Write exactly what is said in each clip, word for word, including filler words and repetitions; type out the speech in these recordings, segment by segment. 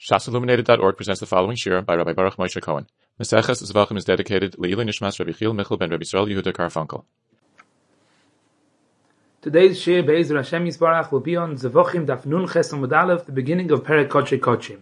Shas Illuminated dot org presents the following shir by Rabbi Baruch Moshe Cohen. Maseches Zvachim is dedicated Le'ilui Nishmas Rabbi Chil Michal ben Rabbi Yisrael Yehuda Karfunkel. Today's shir Be'ezer Hashem Yisbarach will be on Zvachim Daf Nun Ches Amud Aleph, the beginning of Perek Kodshe Kodshim.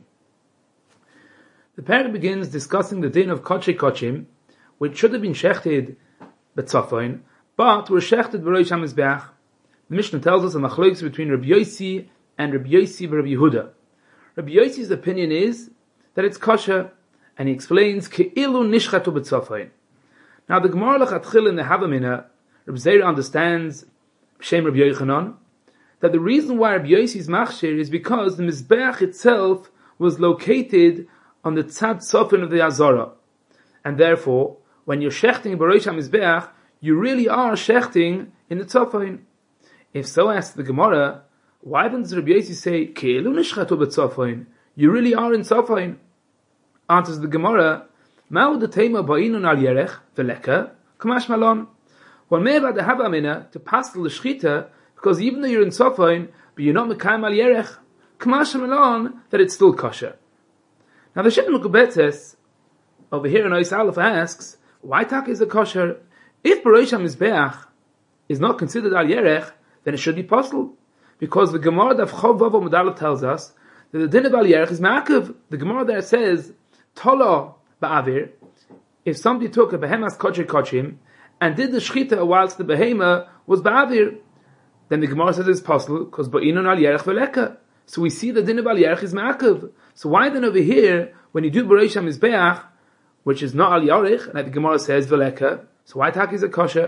The Perek begins discussing the din of Kodshe Kodshim, which should have been shechted B'tzofoin, but were shechted B'rosh HaMizbeach. The Mishnah tells us a machlokes between Rabbi Yossi and Rabbi Yossi and Rabbi Yehuda. Rabbi Yossi's opinion is that it's kosher, and he explains Ke'ilu nishchatu b'tzofoin. Now the Gemara Lechatchil in the Havamina, Rabbi Zera understands Shem Rabbi Yochanan that the reason why Rabbi Yossi's machshir is because the Mizbeach itself was located on the tzad tzofin of the Azara, and therefore when you're shechting B'rosh HaMizbeach, you really are shechting in the tzofin. If so, asks the Gemara, why doesn't Rabbi Yossi say, Ke'elu nishchatu b'tzofoin? You really are in tzofoin. Answers the Gemara, Ma'u d'teima ba'inun al yerech, v'leka, k'mash malon. Well, me'eva de hava amina, to pass the shchita, because even though you're in tzofoin, but you're not mekayim al yerech, k'mash malon, that it's still kosher. Now the Shita Mekubetzes, over here in Ois Aleph, asks, why tak is it kosher? If B'rosh HaMizbeach is not considered al yerech, then it should be possible. Because the Gemara of Chov Vav Amud Aleph tells us that the din of Al Yerech is Ma'akev. The Gemara there says, Tola Ba'avir, if somebody took a behemoth's Kodshe Kodshim and did the Shchita whilst the behemah was Ba'avir, then the Gemara says it's possible because Ba'inun Al Yerech V'leka. So we see the din of Al Yerech is Ma'akev. So why then over here, when you do B'rosh HaMizbeach, which is not Al Yerech, and like the Gemara says V'leka, so why tak is it kosher?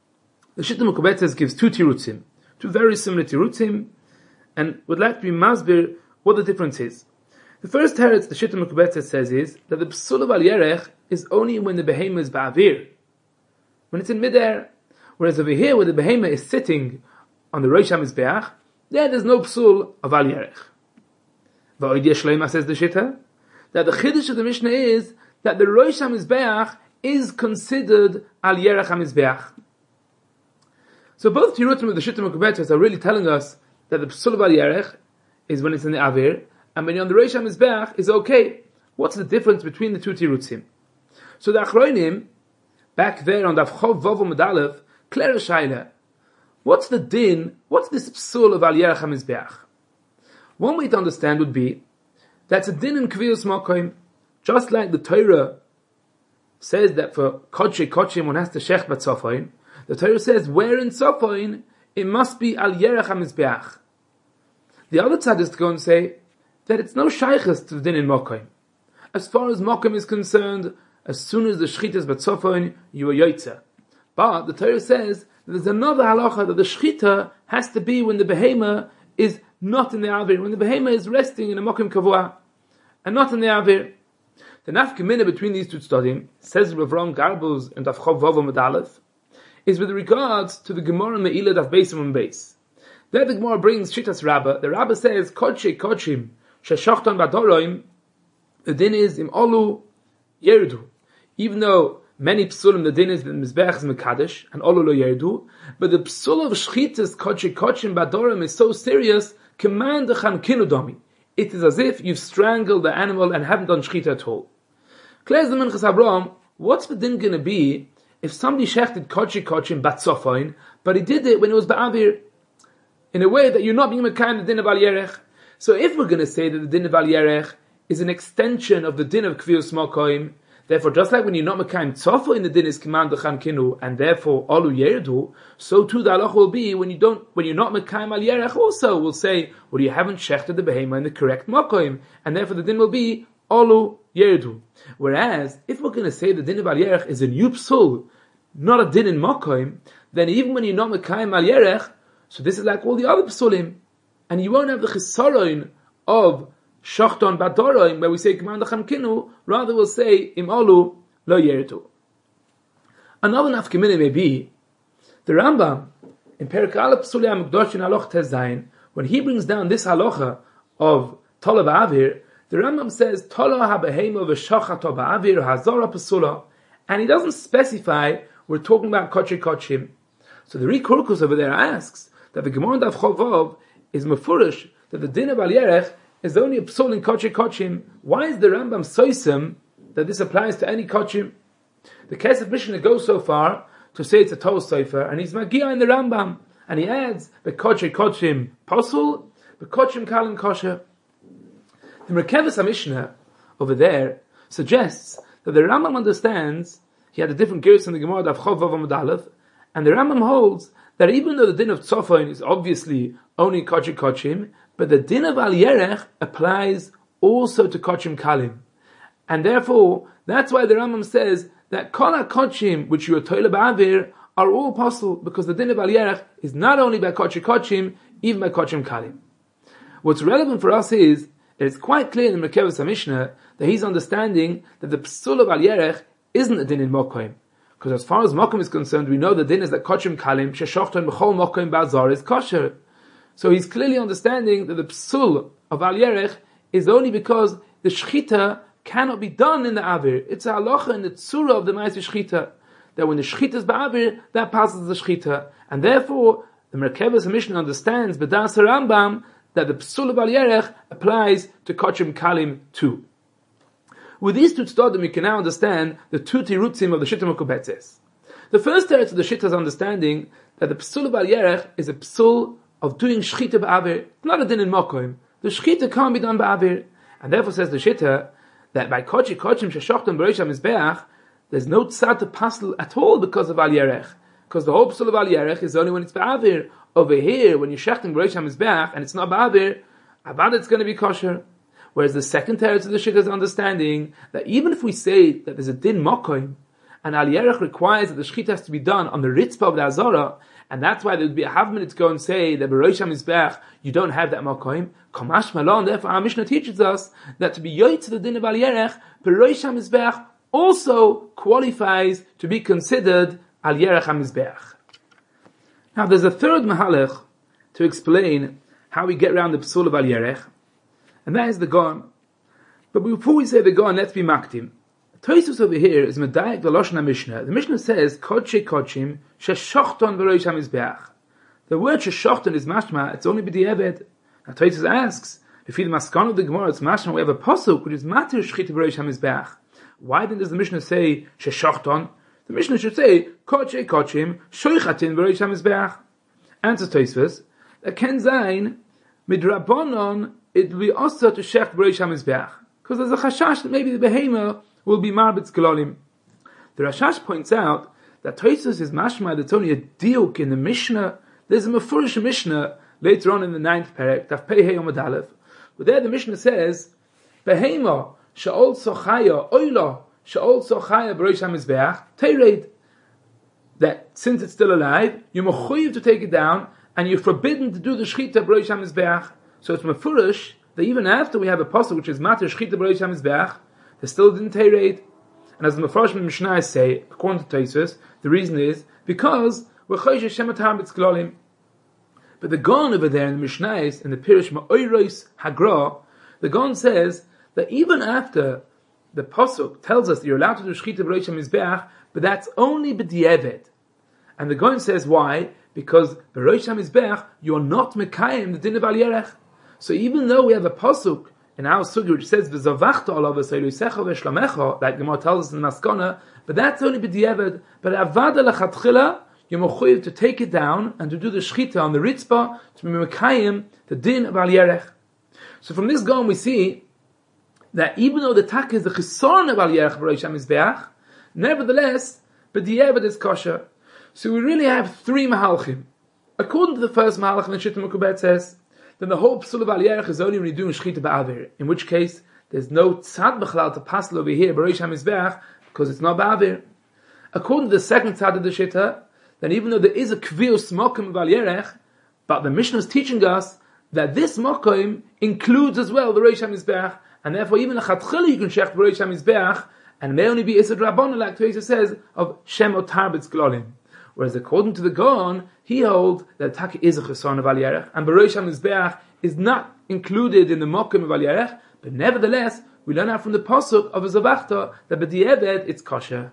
The Shita Mekubetzes gives two tirutzim. Two very similar tirutzim, and would like to be masbir what the difference is. The first teretz the Shita Mekubetzes says is that the psul of al yerech is only when the behemah is ba'avir, when it's in midair. Whereas over here, where the behemah is sitting on the Rosh HaMizbeach, there there's no psul of al yerech. Va'odiyah shleima, says the Shita, that the chiddush of the Mishnah is that the Rosh HaMizbeach is considered al yerech HaMizbeach. So both Tirutim of the Shita Mekubetzes are really telling us that the Psul of Al Yerech is when it's in the Avir, and when you're on the Rosh HaMizbeach is okay. What's the difference between the two Tirutim? So the Achronim, back there on the Chov Vav Amud Aleph, Kler Shaila, what's the din, what's this Psul of Al Yerech HaMizbeach? One way to understand would be, that's a din in Kviyos Mokoim, just like the Torah says that for Kodshe Kodshim one has to Shech Batzofoin. The Torah says, where in Tzofoin, it must be Al Yerech HaMizbeach. The other tzad is to go and say that it's no shaykhs to the din in Mokoim. As far as Mokoim is concerned, as soon as the shchita is Batzofoin, you are Yoitza. But the Torah says that there's another halacha that the shchita has to be when the behemah is not in the Avir, when the behemah is resting in a Mokoim Kavua, and not in the Avir. The nafkamina between these two tzadim, says Rav Ron Garbuz and Avchov Vav Amud Aleph, is with regards to the Gemara Me'ilah Daf Beis Amud Beis. There the Gemara brings Shitas Rabbah. The Rabbah says, Kodshe Kodshim, Sheshachton Badoroim, the din is Im Olu Yerdu. Even though many psulim, the din is the Mizbeach is Mekadesh, and Olu Lo Yerdu, but the psul of Shchitas Kodshe Kodshim Badorim is so serious, command the Chankinu Domi. It is as if you've strangled the animal and haven't done Shchita at all. Klez the Minchas Abraham, what's the din going to be if somebody shechted Kodshe Kodshim Batzofoin, but he did it when it was Ba'avir, in a way that you're not being mekayim the din of Al Yerech? So if we're going to say that the din of Al Yerech is an extension of the din of Kviyos Mokoim, therefore just like when you're not mekayim Tzofoin, the din is command Dechan Kinu, and therefore Olu Yerdu, so too the halach will be when you don't, when you're not mekayim Al Yerech also, we'll say, well, you haven't shechted the behemah in the correct Mokoim, and therefore the din will be Olu Yerdu. Whereas, if we're going to say the din of Al Yerech is a new psul, not a din in Mokoim, then even when you're not Mekayim Al Yerech, so this is like all the other psulim, and you won't have the chisaron of Shachton Badoroim, where we say Command Chamkinu, rather we'll say Im Olu Lo Yerdu. Another nafkamina may be, the Rambam, in Perek Aleph Psulei HaMikdosh in Haloch Tes Zayin, when he brings down this halacha of Tola Ba'avir, the Rambam says, Tola ha'behema v'shachato ba'avir hazara pesula. And he doesn't specify, we're talking about Kodshe Kodshim. So the Rikurkus over there asks, that the Gemara Daf Chov Vav is mefurish, that the din of Al Yerech is only a psul in Koche Kochim, why is the Rambam soisim that this applies to any Kochim? The Kesef Mishnah goes so far to say it's a Tov Sofer, and he's Magia in the Rambam, and he adds the Koche Kochim Pasul, the Kochim Kalim Kosher. The Merkevas HaMishnah over there suggests that the Rambam understands, he had a different gears in the Gemara of Chov Vav Amud Aleph, and the Rambam holds that even though the din of Tzofon is obviously only Koche Kochim, but the din of Al Yerech applies also to Kochim Kalim. And therefore, that's why the Rambam says that Kol HaKochim, which you are Toile Ba'avir, are all possible, because the din of Al Yerech is not only by Koche Kochim, even by Kochim Kalim. What's relevant for us is that it's quite clear in the Merkevas HaMishnah that he's understanding that the Psul of Al Yerech isn't a din in Mokoim. Because as far as Mokoim is concerned, we know the din is that Kochim Kalim, Sheshochton B'chol Mokoim Ba'azar is kosher. So he's clearly understanding that the Psul of Al Yerech is only because the Shechita cannot be done in the Avir. It's a halacha in the Tzura of the Ma'aseh Shechita, that when the Shechita is Ba'avir, that passes the Shechita. And therefore, the Merkevas HaMishnah understands, B'das HaRambam, that the Psul of Al Yerech applies to Kochim Kalim too. With these two tzaddim, we can now understand the two tirutzim of the Shita Mekubetzes. The first teretz of the Shita is understanding that the Psul of Al Yerech is a Psul of doing Shechita Ba'avir, not a din in Mokoim. The Shechita can't be done Ba'avir. And therefore says the Shita, that by Kochi Kochim Sheshochtem B'Reish HaMizbeach, there's no tzad to pasel at all because of Al Yerech. Because the whole Psul of Al Yerech is only when it's Ba'avir. Over here, when you're shechting B'Reish HaMizbeach, and it's not Ba'avir, Abad it's going to be kosher. Whereas the second teretz of the Shita is understanding that even if we say that there's a din Mokoim, and Al Yerech requires that the Shechita has to be done on the Ritzpah of the Azara, and that's why there would be a half minute to go and say that B'Reish HaMizbeach, you don't have that Mokoim. Kamash Malon, therefore our Mishnah teaches us that to be yoy to the din of Al Yerech, B'Reish HaMizbeach also qualifies to be considered Al Yerech HaMizbeach. Now there's a third mahalach to explain how we get around the Psul of Al Yerech, and that is the Gon. But before we say the Gon, let's be maktim. Toisus over here is medayek the Lashon HaMishnah. The Mishnah says, Koche Kochim, Sheshochton B'Reish HaMizbeach. The word Sheshochton is mashma, it's only b'di'eved. Now Toisus asks, if you the maskan of the Gemara, it's mashma, we have a pasuk, which is matir Shechita B'Reish HaMizbeach. Why then does the Mishnah say, Sheshochton? The Mishnah should say, Koche Kochim, Shoichatin B'Reish HaMizbeach. Answer Toisus, that ken zayin, midrabanon, it will be also to shech B'Reish HaMizbeach. Because there's a chashash that maybe the behemoth will be marbitz galolim. The Rashash points out that Toisus is mashma, that's only a diuk in the Mishnah. There's a mefurish Mishnah later on in the ninth perek, Taf Pei Hei Amud Aleph. But there the Mishnah says, Behema, Sha'ol Sochaya, Oila, Sha'ol Sochaya B'Reish HaMizbeach, Teired. That since it's still alive, you're mechuyev to take it down, and you're forbidden to do the Shechita B'Reish HaMizbeach. So it's mefurish that even after we have a pasuk which is Matir Shechita B'Reish HaMizbeach, they still didn't Teired. And as the Mefarish Mishnah say, according to Toisus, the reason is because we're Chodesh Shemat Harbitz Glolim. But the Gon over there in the Mishnah, in the Pirish Ma'oiros Hagra, the Gon says that even after the pasuk tells us that you're allowed to do Shechita B'Reish HaMizbeach, but that's only b'di'eved. And the Gon says why? Because B'Reish HaMizbeach you're not mekayim the din of Al Yerech. So even though we have a pasuk in our sugi which says v'zavachta alav v'seilusecha v'shlamecha, like Gemara tells us in Maskana, but that's only b'di'eved. But avada lechatchila, you're mechuyev to take it down and to do the shechita on the ritzpah to be mekayim the din of Al Yerech. So from this Gon we see that even though the tak is the chisaron of Al Yerech B'Reish HaMizbeach, nevertheless b'di'eved is kosher. So we really have three mahalchim. According to the first mahalach in the Shita Mekubetzes, then the whole psul of Al Yerech is only when you're doing shechita ba'avir, in which case there's no tzad b'chalal to passel over here B'Reish HaMizbeach because it's not ba'avir. According to the second tzad of the Shita, then even though there is a kvius mokim of Al Yerech, but the Mishnah is teaching us that this mokim includes as well the B'Reish HaMizbeach, and therefore even a chatchila you can shech B'Reish HaMizbeach, and it may only be Isad Rabbana, like Teresa says, of Shemot Harbitz Glolim. Whereas according to the Gon, he holds that Taka is a cheson of Al Yerech, and B'Reish HaMizbeach is not included in the mokim of Al Yerech, but nevertheless, we learn out from the pasuk of a Zavachta that b'di'eved it's kosher.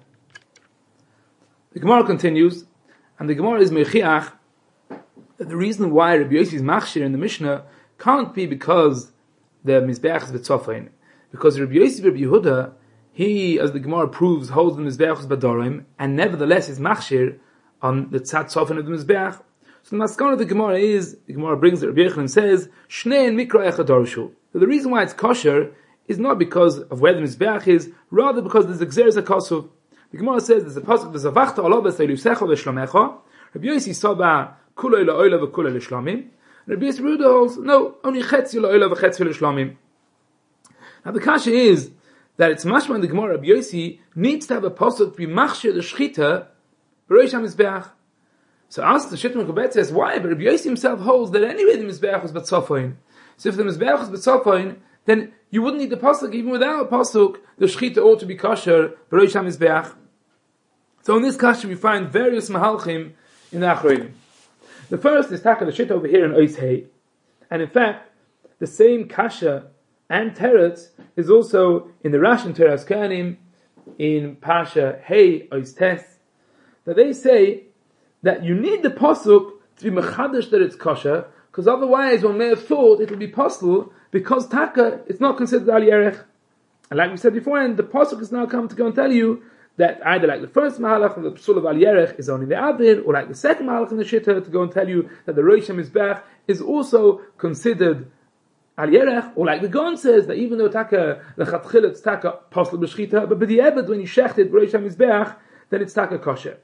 The Gemara continues, and the Gemara is mechiach that the reason why Rabbi Yossi is machshir in the Mishnah can't be because the Mizbeach is B'tzofein. Because Rabbi Yosef Rabbi Yehuda, he, as the Gemara proves, holds the Mizbeach is B'dorim, and nevertheless is Machshir on the Tzad Tzofein of the Mizbeach. So the Maskana of the Gemara is, the Gemara brings it, Rabbi Yochanan says, Shnei and Mikra Echad Dorshu. The reason why it's kosher is not because of where the Mizbeach is, rather because there's Gzeres HaKosov. The Gemara says, there's a pasuk, there's a Vachta Allah B'Seilusecha V'Shlomecha. Rabbi Yossi saw ba Kuloi La'oila V'Kuloi L'Shlomim. Rabbi Yossi Ruda holds, no, only Chetzi La'oila V'Chetzi L'Shlomim. Now the kasha is that it's mashma in the Gemara. Rabbi Yossi needs to have a pasuk to be machshir the shchita b'roish ha-mizbeach. So ask the Shittim Kubet says why, but Rabbi Yossi himself holds that anyway the mizbeach was b'tzofoin. So if the mizbeach was b'tzofoin, then you wouldn't need the pasuk. Even without a pasuk, the shchita ought to be kosher b'roish ha-mizbeach. So in this kasha we find various mahalchim in the achronim. The first is taka the shit over here in Ois Hey, and in fact the same kasha and teretz is also in the Rash and Teras Kanim in Pasha Hey Ois Tes, that they say that you need the pasuk to be mechadash that it's kosher, because otherwise one may have thought it will be possible because taka it's not considered al yerech. And like we said before, and the pasuk is now come to go and tell you that either like the first mahalach of the psul of al yerech is only the avir, or like the second mahalach in the shitta to go and tell you that the rosh mizbech is also considered al yerech, or like the Gon says that even though taka the chatchil it's taka possible b'shchita, but b'di'evet when you shecht it rosh mizbech, then it's taka kosher.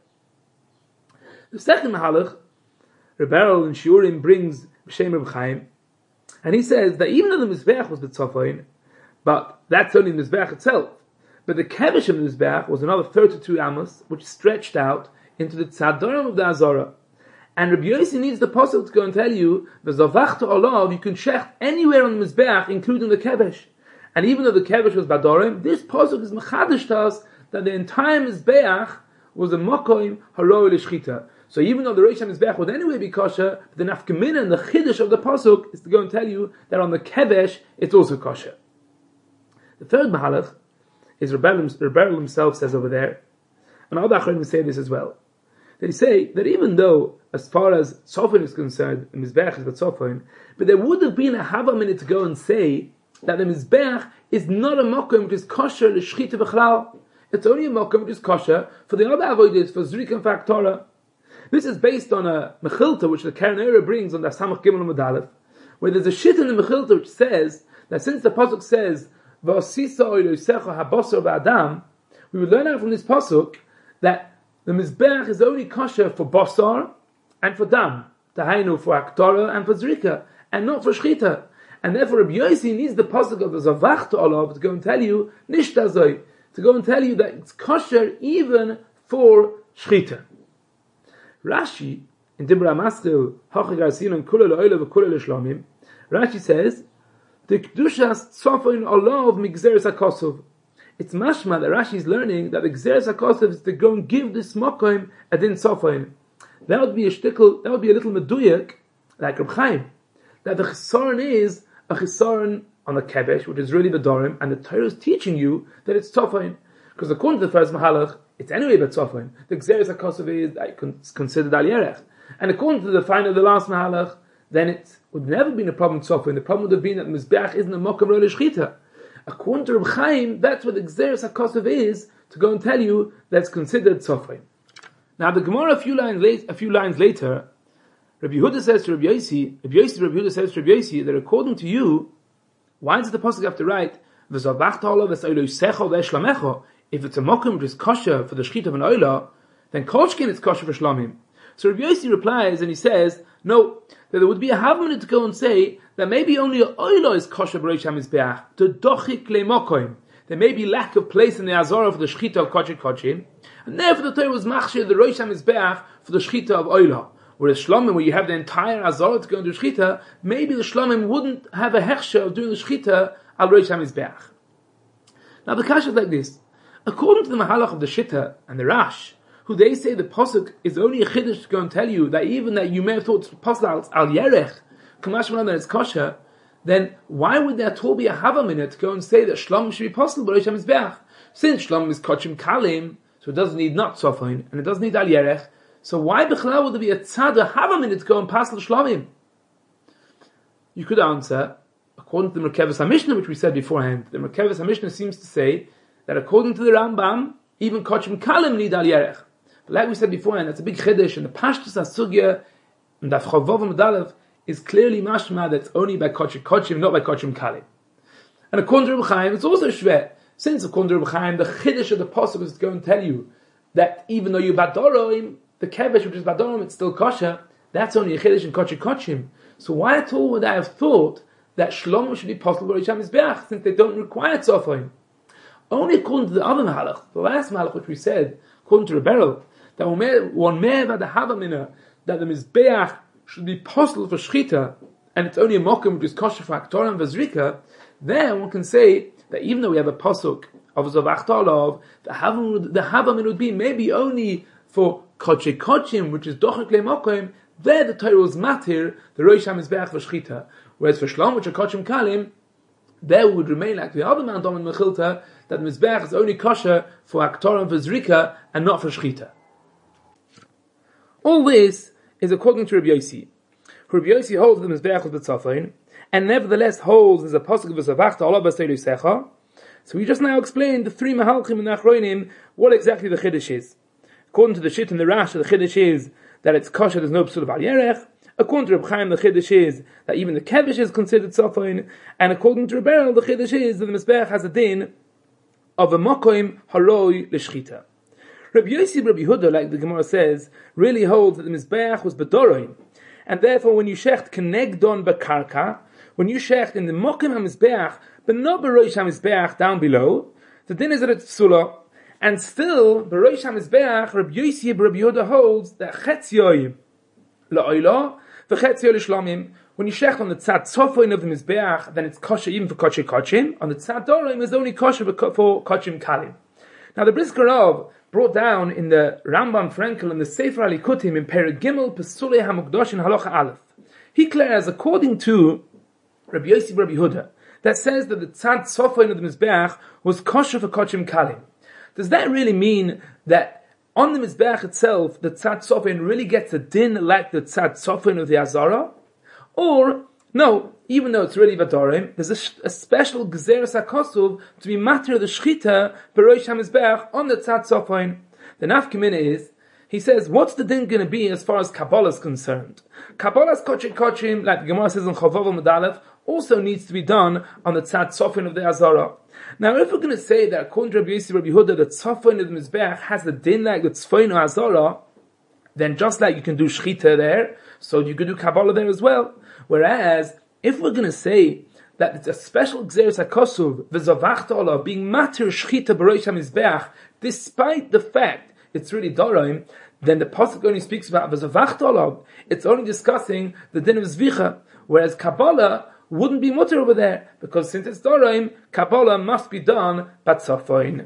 The second mahalach, Rebel in Shiurim brings B'Shem Reb Chaim, and he says that even though the mizbech was b'tzofoin, but that's only the mizbech itself. But the kevish of the Mizbeach was another thirty-two amos, which stretched out into the tzadorim of the Azara. And Rabbi Yossi needs the pasuk to go and tell you, v'zavachta olav, you can shecht anywhere on the Mizbeach, including the kevish. And even though the kevish was badorim, this pasuk is mechadish to us that the entire Mizbeach was a mokoim haroi l'shchita. So even though the Rosh Mizbeach would anyway be kosher, the nafkamina and the chiddush of the pasuk is to go and tell you that on the kevish it's also kosher. The third mahalach is Rebel himself says over there, and all the Achronim say this as well. They say that even though, as far as Tzofin is concerned, the Mizbeach is Tzofin, but there would have been a hava minute to go and say that the Mizbeach is not a mokum which is kosher l'shchita v'chlal. It's only a mokum which is kosher for the other avoiders, for Zrik and Faktora. This is based on a Mechilta which the Keren Eira brings on the Samach Gimel and Medalef, where there's a shit in the Mechilta which says that since the pasuk says we would learn out from this pasuk that the mizbeach is only kosher for basar and for dam, tahainu for aktora and for zrika, and not for shchita. And therefore Rabbi Yossi needs the pasuk of the zavach to olav to go and tell you nishtazoi, to go and tell you that it's kosher even for shchita. Rashi in Dibra Mastil Hachigarsin and Kula Le'oila v'Kula L'Shlomim, Rashi says the Kedushas Tzofin Olav Migzeres HaKosov. It's mashma that Rashi is learning that the Gzeres HaKosov is to go and give this Mokoim a din Tzofin. That would be a shtickle, that would be a little meduyak, like Reb Chaim, that the Chisaron is a Chisaron on the Kebesh, which is really the Dorim, and the Torah is teaching you that it's Tzofin. Because according to the first Mahalach, it's anyway but Tzofin. The Gzeres HaKosov is like, considered Al Yerech. And according to the final of the last Mahalach, then it would never been a problem Tzofin. The problem would have been that the Mizbeach isn't a Mokum Ro L'Shchita. According to Reb Chaim, that's what the Gzeres HaKosov is, to go and tell you that's considered Tzofin. Now the Gemara, a few lines, late, a few lines later, Rabbi Yehuda says to Rabbi Yossi, Rabbi Yossi, Rabbi Yehuda says to Rabbi Yossi, that according to you, why does the Pasuk have to write, if it's a Mokum which is kosher for the Shchita of an Oila, then Kolshkin is kosher for Shlomim. So Rabbi Yossi replies and he says, no, that there would be a havminute to go and say that maybe only an Oila is kosher b'Rosh HaMizbeach, to dochik le'mokoim. There may be lack of place in the Azara for the Shchita of Kochit Kochim, and therefore the Torah was machshir the Rosh HaMizbeach for the Shchita of Oila. Whereas Shlomim, where you have the entire Azara to go and do Shchita, maybe the Shlomim wouldn't have a hechsher of doing the Shchita al Rosh HaMizbeach. Now the kasha is like this. According to the Mahalach of the Shitta and the Rash, who they say the Pasuk is only a Chiddush to go and tell you that even that you may have thought it's Pasuk al Yerech, Kamash Manan that it's kosher, then why would there at all be a Hava minute to go and say that Shlom should be possible by Rosh HaMizbeach? Since Shlom is Kochim Kalim, so it doesn't need not Tzofin, and it doesn't need al Yerech, so why B'chalal would there be a Tzad, a Hava minute to go and pass the Shlomim? You could answer, according to the Merkavas HaMishnah, which we said beforehand, the Merkavas HaMishnah seems to say that according to the Rambam, even Kochim Kalim need Al Yerech. But like we said beforehand, that's a big chiddush, and the Pashtus HaSugya, and the Chavov Medalev, is clearly mashma that it's only by Kochim Kochim, not by Kochim Kalim. And according to Reb Chaim, it's also shver. Since according to Reb Chaim, the chiddush of the pasuk is going to tell you that even though you badoroim, the kevesh which is badorim, it's still kosher. That's only a chiddush in Kochim Kochim. So why at all would I have thought that Shlomo should be possible for Risham Mizbeach, since they don't require tzofim? Only according to the other Mahalach, the last Mahalach which we said, according to Rebbeinu, that one may have the Havamina, that the Mizbeach should be possible for Shchita, and it's only a mokum which is kosher for Aktorah and Vazrika, then one can say that even though we have a pasuk of Zavachtalov, the Havamina the Havamina would be maybe only for Kochei Kochim, which is Dochak Le Mokum, there the Torah was matir, the Rosh HaMizbeach for Shchita. Whereas for Shlom, which are Kochim Kalim, there would remain like the other Mount Dom and Mechilta, that the Mizbeach is only kosher for Aktorah and Vazrika, and not for Shchita. All this is according to Rabbi Yossi. Rabbi Yossi holds the Mizbeach of the Tzafon, and nevertheless holds as a pasuk of Zavachta Allah B'Seilu Secha. So we just now explained the three Mahalchim and Achronim, what exactly the Chiddush is. According to the Shit and the Rash, the Chiddush is that it's kosher, there's no psul of Al Yerech. According to Reb Chaim, the Chiddush is that even the Kevish is considered Tzafon, and according to Rebbeinu, the Chiddush is that the Mizbeach has a din of a Mokoim Haroi L'Shchita. Rabbi Yossi Rabbi Yehuda, like the Gemara says, really holds that the Mizbeach was Bedoroim, and therefore when you shecht Kenegdon Bekarka, when you shecht in the Mokim HaMizbeach, but not Beroish HaMizbeach down below, the din is that it's Psula, and still, Beroish HaMizbeach, Rabbi Yossi Rabbi Yehuda holds that Chetzioim La'oila, V'Chetzioim L'Shlomim, when you shecht on the Tzad Tzofoin of the Mizbeach, then it's kosher even for Kochei Kochim, on the Tzad Dorim is only kosher for Kochim Kalim. Now the Brisker Rav brought down in the Rambam Frankel and the Sefer Alikutim in Perek Gimel Pesulei HaMukdosh in Halacha Aleph. He declares, according to Rabbi Yossi Rabbi Yehuda, that says that the Tzad Tzofoin of the Mizbeach was kosher for Kochim Kalim. Does that really mean that on the Mizbeach itself, the Tzad Tzofoin really gets a din like the Tzad Tzofoin of the Azara? Or, no, even though it's really Vadorim, there's a, a special Gzeres HaKosuv to be matter the Shchita Beroish HaMizbeach on the Tzad Tzofoin. The Nafkamina is, he says, what's the din going to be as far as Kabbalah is concerned? Kabbalah's Kochei Kochim, like the Gemara says in Chavov Medalev, also needs to be done on the Tzad Tzofoin of the Azara. Now, if we're going to say that according to Rabbi Yossi Rabbi Yehuda, the Tzofoin of the Mizbeach has the din like the Tzfoin or Azara, then just like you can do Shchita there, so you can do Kabbalah there as well. Whereas, if we're going to say that it's a special Gzeres HaKosuv, V'Zavachta Allah, being matir Shchita Beroish HaMizbeach, despite the fact it's really Doraim, then the pasuk only speaks about V'Zavachta Allah. It's only discussing the din of Zvicha, whereas Kabbalah wouldn't be mutter over there, because since it's Doraim, Kabbalah must be done Batzafoin.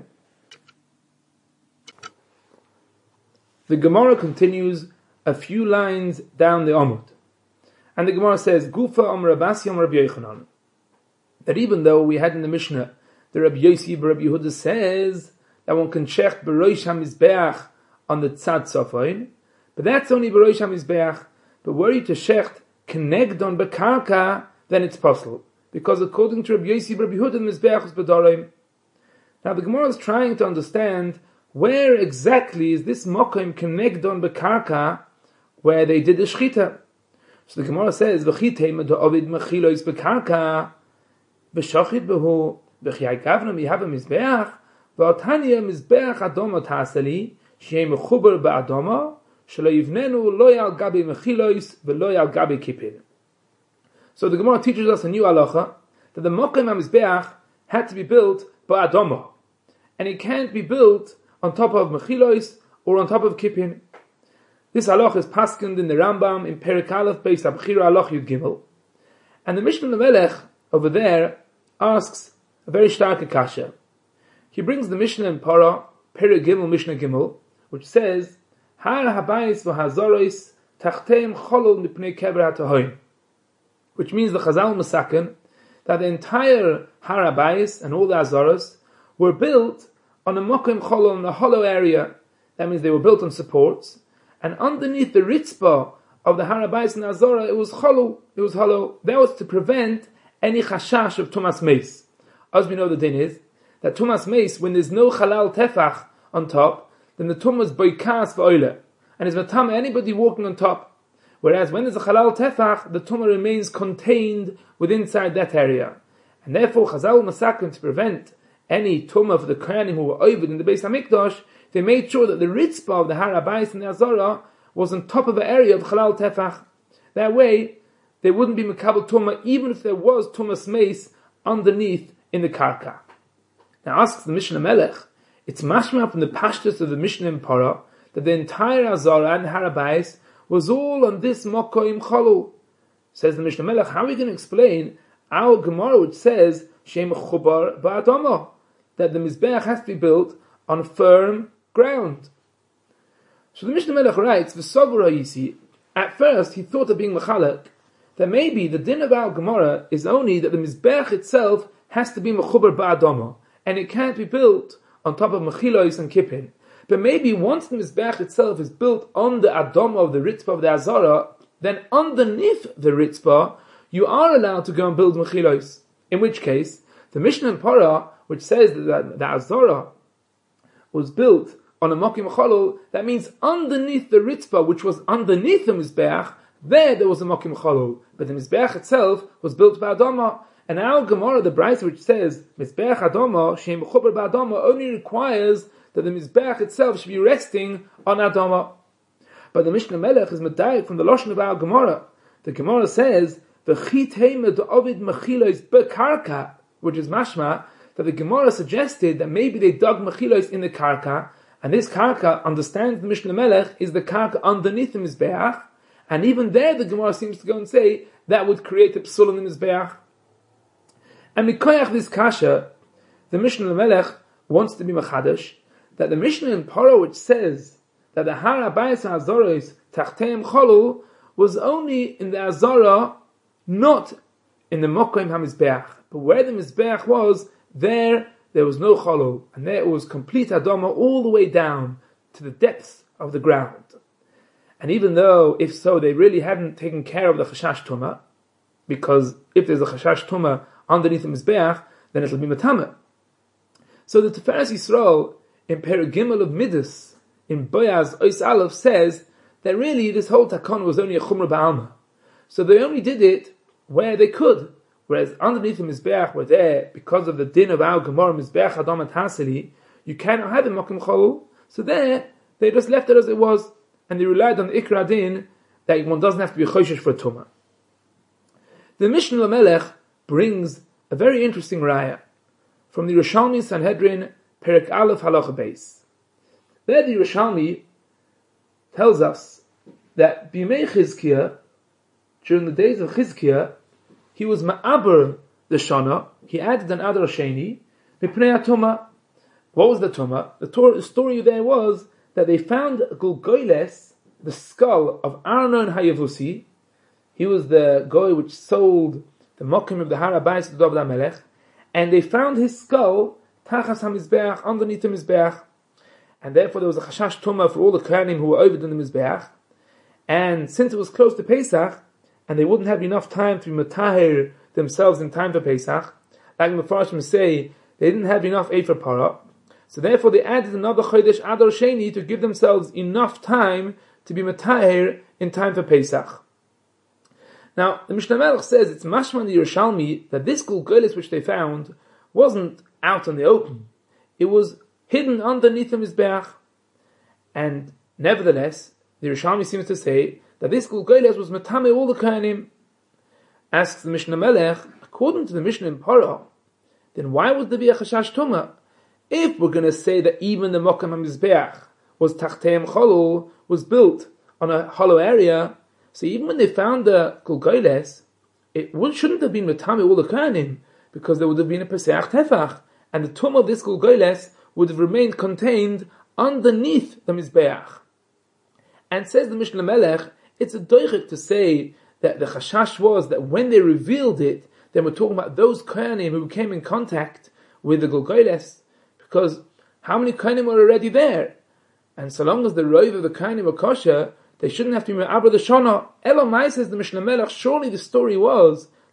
The Gemara continues a few lines down the Amud. And the Gemara says, Gufa Amar Rabasi Amar Rabbi Yochanan. That even though we had in the Mishnah, the Rabbi Yossi Rabbi Yehuda says that one can shecht Beroish HaMizbeach on the Tzad Tzofoin, but that's only Beroish HaMizbeach. But were you to shecht Kenegdon Bekarka, then it's possible. Because according to Rabbi Yossi Rabbi Yehuda, the Mizbeach is Bedorim. Now the Gemara is trying to understand where exactly is this Mokim Kenegdon Bekarka where they did the Shchita. So the Gemara says, "V'chitei me'ovid mechilos bekarka, b'shachit behu b'chiyai kavna mihav mizbeach, v'atanya mizbeach adoma tasali she'em mechuber ba'adoma shelo yivnenu lo yal gabi mechilos v'lo yal gabi kipir." So the Gemara teaches us a new halacha that the mokim hamizbeach had to be built ba'adoma, and it can't be built on top of mechilos or on top of kipin. This halach is paskened in the Rambam in Perek Aleph based on Bechira Halach Yud Gimel. And the Mishnah Melech over there asks a very stark kasha. He brings the Mishnah in Para, Perek Gimel, Mishnah Gimel, which says, Har habayis v'hazoros tachteim cholol mipnei kever hatahoim. Which means the Chazal Masaken, that the entire Har habayis and all the Azoros were built on a mokim cholol, in a hollow area. That means they were built on supports. And underneath the ritzpah of the Har habayis and Azora, it was hollow. It was hollow. That was to prevent any chashash of tumas meis. As we know, the din is that tumas meis, when there's no halal tefach on top, then the tumah is boikas v'oile, and is matama anybody walking on top. Whereas when there's a halal tefach, the tumah remains contained within inside that area, and therefore Chazal Masakim, to prevent any tumah for the kohanim who were ovid in the Beis Hamikdash, they made sure that the ritzpah of the Har HaBayis and the Azara was on top of the area of halal tefach. That way, they wouldn't be mekabel tumah even if there was tumas meis underneath in the karka. Now asks the Mishnah Melech, it's mashma from the pashtus of the Mishnah in Parah that the entire Azara and Har HaBayis was all on this Mokoim Chalul. Says the Mishnah Melech, how are we going to explain our Gemara which says Shem Chubar Ba'adama, that the Mizbeach has to be built on firm ground? So the Mishnah Melech writes, V'savura Yisi, at first he thought of being Mechalek, that maybe the din of our Gemara is only that the Mizbeach itself has to be Mechubar Ba'adama, and it can't be built on top of Mechilos and Kippin. But maybe once the Mizbeach itself is built on the Adama of the Ritzpah of the Azara, then underneath the Ritzpah, you are allowed to go and build Mechilos. In which case, the Mishnah in Parah, which says that the Azara was built on a Mokim Chalul, that means underneath the Ritzpah, which was underneath the Mizbeach, there there was a Mokim Chalul. But the Mizbeach itself was built by Adama. And our Gemara, the Brayta which says, Mizbeach Adama, Shem Chubar Ba'adama, only requires that the Mizbeach itself should be resting on Adama. But the Mishnah Melech is medayik from the Lashon of our Gemara. The Gemara says, V'chiteimed Ovid Mechilos Bekarka, which is mashma, that the Gemara suggested that maybe they dug Mechilos in the Karka, and this Karka, understands the Mishnah Melech, is the Karka underneath the Mizbeach, and even there the Gemara seems to go and say, that would create a psul in the Mizbeach. And mikoyach this kasha, the Mishnah Melech wants to be machadash, that the Mishnah in Parah which says that the Har HaBayis HaZoros Tachteim Chalul was only in the Azara, not in the Mokoim HaMizbeach. But where the Mizbeach was, there, there was no Chalul. And there it was complete Adama all the way down to the depths of the ground. And even though, if so, they really hadn't taken care of the Chashash Tumah, because if there's a Chashash Tumah underneath the Mizbeach, then it'll be Matameh. So the Tiferes Yisrael, in Perek Gimel of Midas, in Boaz Ois Aleph, says that really this whole takon was only a Chumra Ba'alma. So they only did it where they could. Whereas underneath the Mizbeach were there, because of the din of our Gemara, Mizbeach Adam and Haseli, you cannot have a Mokim Chalul. So there, they just left it as it was, and they relied on the Ikra Din, that one doesn't have to be Choshesh for a Tumah. The Mishnah Melech brings a very interesting raya from the Yerushalmi Sanhedrin, Perek Aleph Halacha Beis. There the Yerushalmi tells us that Bimei Chizkiah, during the days of Chizkiah, he was ma'aber the Shana, he added an Adar Sheni, Mipnei HaTumah. What was the Tumah? The story there was that they found Gulgoyles, the skull of Arnon Hayavusi. He was the guy which sold the Mokim of the Har HaBayis to David HaMelech, and they found his skull Tachas HaMizbeach, underneath the Mizbeach, and therefore there was a Chashash Tumah for all the Kohanim who were over in the Mizbeach. And since it was close to Pesach, and they wouldn't have enough time to be Matahir themselves in time for Pesach, like the Mefarshim say, they didn't have enough Efer Parah, so therefore they added another Chodesh Adar Sheni to give themselves enough time to be Matahir in time for Pesach. Now, the Mishnah Melech says it's mashma the Yerushalmi that this Gulgolis which they found wasn't out in the open. It was hidden underneath the Mizbeach. And nevertheless, the Yerushalmi seems to say that this Gulgolis was Matame all the Kohanim. Asks the Mishnah Melech, according to the Mishnah in Parah, then why would there be a Chashash Tumah? If we're going to say that even the Mokim HaMizbeach was Tachteim Chalul, was built on a hollow area, so even when they found the Gulgoles, it would, shouldn't have been Matame all the Kohanim, because there would have been a Pesach Tefach, and the Tumah of this Gulgoles would have remained contained underneath the Mizbeach. And says the Mishnah Melech, it's a doichik to say that the Chashash was that when they revealed it, they were talking about those Kohanim who came in contact with the Gulgoles, because how many Kohanim were already there? And so long as the Rov of the Kohanim were kosher, they shouldn't have to be Me'abra the Shana. Elamai, says the Mishnah Melech, surely the story was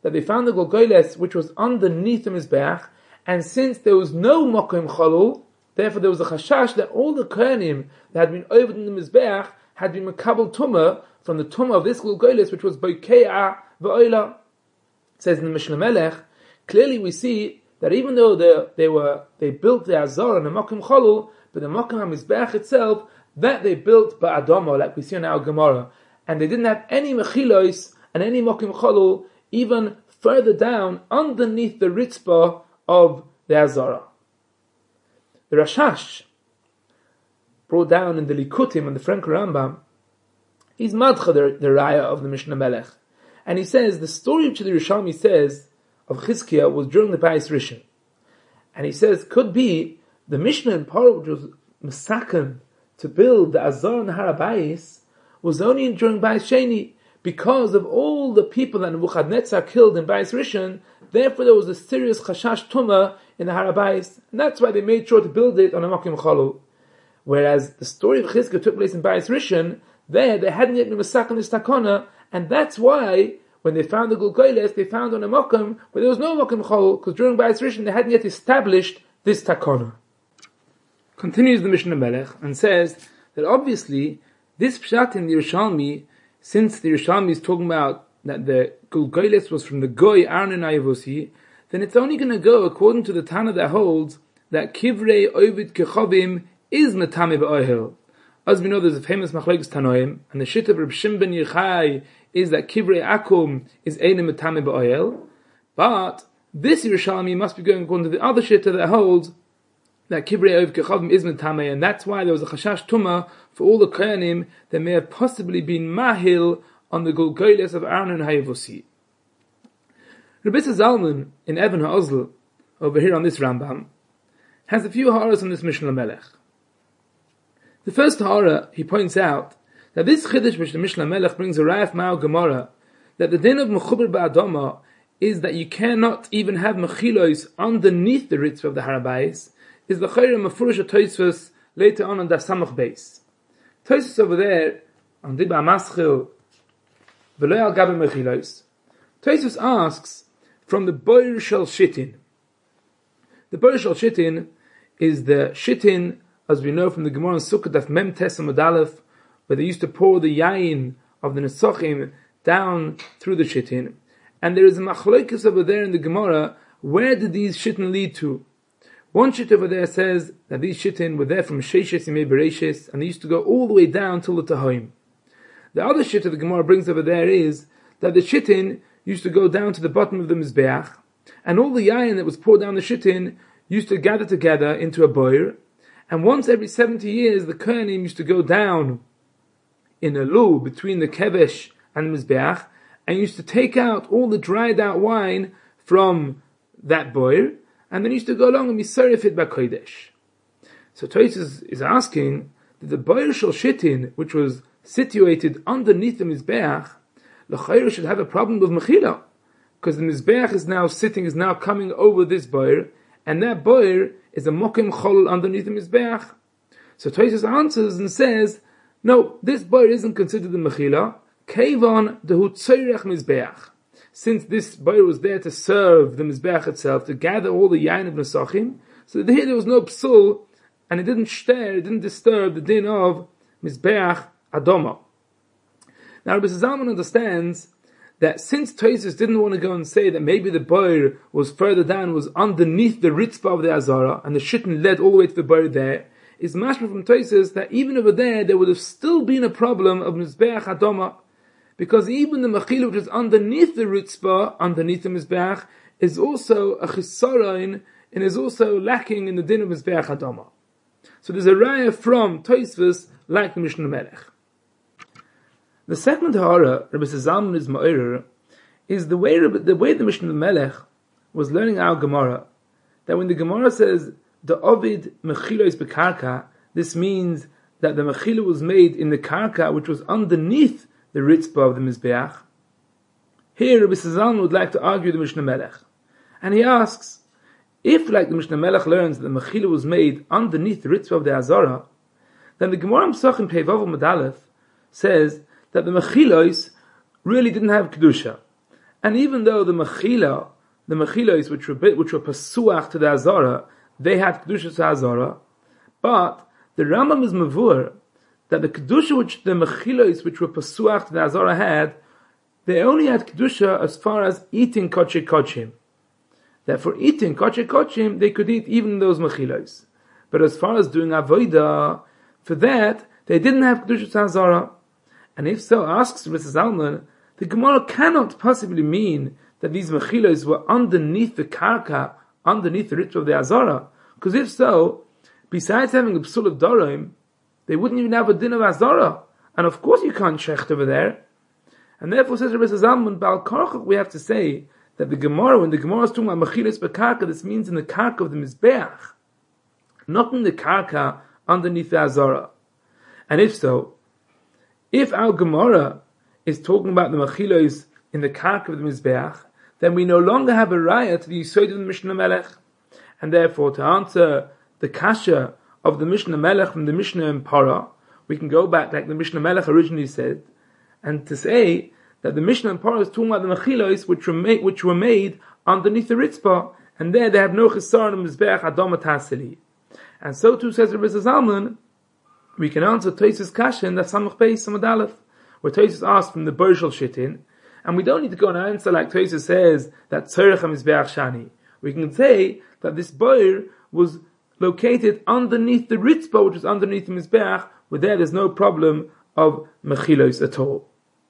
that they found the Golgoles which was underneath the Mizbeach, and since there was no Mokim Chalul, therefore there was a chashash that all the Kohanim that had been over in the Mizbeach had been Makabel Tumah from the Tumah of this Golgoles which was Boike'a V'Oila. It says in the Mishnah Melech, clearly we see that even though they, they were they built the Azor and the Mokim Chalul, but the Mokim HaMizbeach itself, that they built Ba'adama, like we see in our Gemara, and they didn't have any Mechilos and any Mokim Chalul even further down underneath the Ritzpah of the Azara. The Rashash brought down in the Likutim and the Frank Rambam, he's Madcha, the, the Raya of the Mishnah Melech. And he says, the story which the Yerushalmi says of Chizkiah was during the Bais Rishon. And he says, could be the Mishnah in Parah, which was Mesaken to build the Azar and the Harabais, was only during Bais Sheni, because of all the people that Nebuchadnezzar killed in Bais Rishon. Therefore there was a serious Chashash Tumah in the Harabais, and that's why they made sure to build it on a Mokim Chalul. Whereas the story of Chizkiah took place in Bais Rishon, there they hadn't yet been Mesaken this Takona, and that's why when they found the Golgoles, they found on a Mokim where there was no Mokim Chalul, because during Bais Rishon they hadn't yet established this Takona. Continues the Mishnah Melech and says that obviously this Pshat in the Yerushalmi, since the Yerushalmi is talking about that the Golgoles was from the Goy Arnon Ayavusi, then it's only going to go according to the Tana that holds that Kivrei Ovid Kechavim is Metame Ba'ohel. As we know, there's a famous Machlokes Tanoim, and the Shit of Reb Shimon ben Yochai is that Kivrei Akum is Eine Metame Ba'ohel. But this Yerushalmi must be going according to the other Shit that holds that Kivrei Ovid Kechavim is Metame, and that's why there was a Chashash Tumah for all the Kohanim that may have possibly been Mahil on the Golgoles of Aaron and Hayavusi. Rebbe Zalman in Even HaOzel, over here on this Rambam, has a few haras on this Mishnah Melech. The first hara, he points out that this Chiddush which the Mishnah Melech brings a Rayaf Ma'al Gemara, that the din of Mechuber Ba'adama is that you cannot even have Mechilos underneath the Ritzvah of the Harabais, is the Chayra Mefurish Tosfos later on on the Samach Beis. Tosfos over there, on Dibba Maschil, V'lo al Gabe Mechilos, Tosfos asks from the Boir Shel Shittin. The Boir Shel Shittin is the Shittin, as we know from the Gemara in Sukkot of Mem Tes Amud Aleph, where they used to pour the yain of the Nesochim down through the Shittin. And there is a machlokes over there in the Gemara, where did these Shittin lead to? One Shit over there says that these Shittin were there from Sheishes Yimei Bereishis, and they used to go all the way down till the Tahoim. The other Shit that the Gemara brings over there is that the Shittin used to go down to the bottom of the Mizbeach, and all the yain that was poured down the Shittin used to gather together into a boir, and once every seventy years the Kohanim used to go down in a lu between the Kevesh and the Mizbeach, and used to take out all the dried out wine from that boir, and then used to go along and be serifit b'kodesh. So Tosfos is asking that the boir shel Shittin, which was situated underneath the Mizbeach, l'chayr should have a problem with mechila, because the Mizbeach is now sitting, is now coming over this boir, and that boir is a mokim chol underneath the Mizbeach. So Tosfos answers and says, no, this boir isn't considered the mechila, keivan dehu tzoyrech Mizbeach. Since this boir was there to serve the Mizbeach itself, to gather all the yain of Nesachim, so here there was no psul, and it didn't shter, it didn't disturb the din of Mizbeach Adoma. Now Rebbe Zalman understands that since Tosfos didn't want to go and say that maybe the boir was further down, was underneath the Ritzpah of the Azara, and the Shittin led all the way to the boir there, is mashma from Tosfos that even over there, there would have still been a problem of Mizbeach Adoma, because even the Mechila which is underneath the Ritzpah, underneath the Mizbeach, is also a Chisaron, and is also lacking in the din of Mizbeach Adoma. So there's a raya from Tosfos, like the Mishnah Melech. The second hara, Rebbe Zalman is ma'orer, is the way the way the Mishnah Melech was learning our Gemara, that when the Gemara says the Ovid Mechila is bekarka, this means that the Mechila was made in the karka which was underneath the Ritzpah of the Mizbeach. Here Rebbe Zalman would like to argue the Mishnah Melech, and he asks, if like the Mishnah Melech learns that the Mechila was made underneath the Ritzpah of the Azara, then the Gemara Pesachim Pei Vav Amud Aleph says that the Mechilos really didn't have Kedusha. And even though the Mechila, the Mechilos which were which were Pasuach to the Azara, they had Kedusha to Azara, but the Rambam is Mavur that the Kedusha which the Mechilos which were Pasuach to the Azara had, they only had Kedusha as far as eating Koche Kochim. That for eating Koche Kochim, they could eat even those Mechilos. But as far as doing Avodah, for that, they didn't have Kedusha to Azara. And if so, asks Missus Zalman, the Gemara cannot possibly mean that these Mechilos were underneath the Karka, underneath the ritual of the Azara. Because if so, besides having a Psul of Dorim, they wouldn't even have a din of Azara. And of course you can't shecht over there. And therefore, says Rabbi Zalman, Baal Korach, we have to say that the Gemara, when the Gemara is talking about Mechilos Bekarka, this means in the Karka of the Mizbeach, not in the Karka underneath the Azara. And if so, if our Gemara is talking about the Mechilos in the Karka of the Mizbeach, then we no longer have a raya to the Yisod of the Mishnah Melech. And therefore, to answer the Kasha of the Mishnah Melech from the Mishnah in Para, we can go back like the Mishnah Melech originally said, and to say that the Mishnah in Para is talking about the Mechilos which were made, which were made underneath the Ritzpah, and there they have no Chisar in the Mizbeach Adama Tasili. And so too says Rabbi Zalman, we can answer Tosis Kasha in the Samach Beis Samad Aleph, where Tosis asked from the Bershel Shittin, and we don't need to go and answer like Tosis says that Tzorech HaMizbeach Shani. We can say that this Boir was located underneath the Ritzpah, which is underneath the Mizbeach, where there there's no problem of Mechilos at all.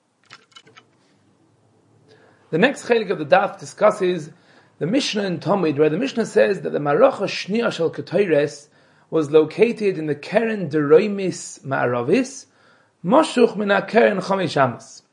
The next chelik of the daf discusses the Mishnah in Tomid, where the Mishnah says that the Marocha Shniya Shel Ketores was located in the Keren Deroimis Ma'aravis, Moshuch Mina Keren Chomesh Amos.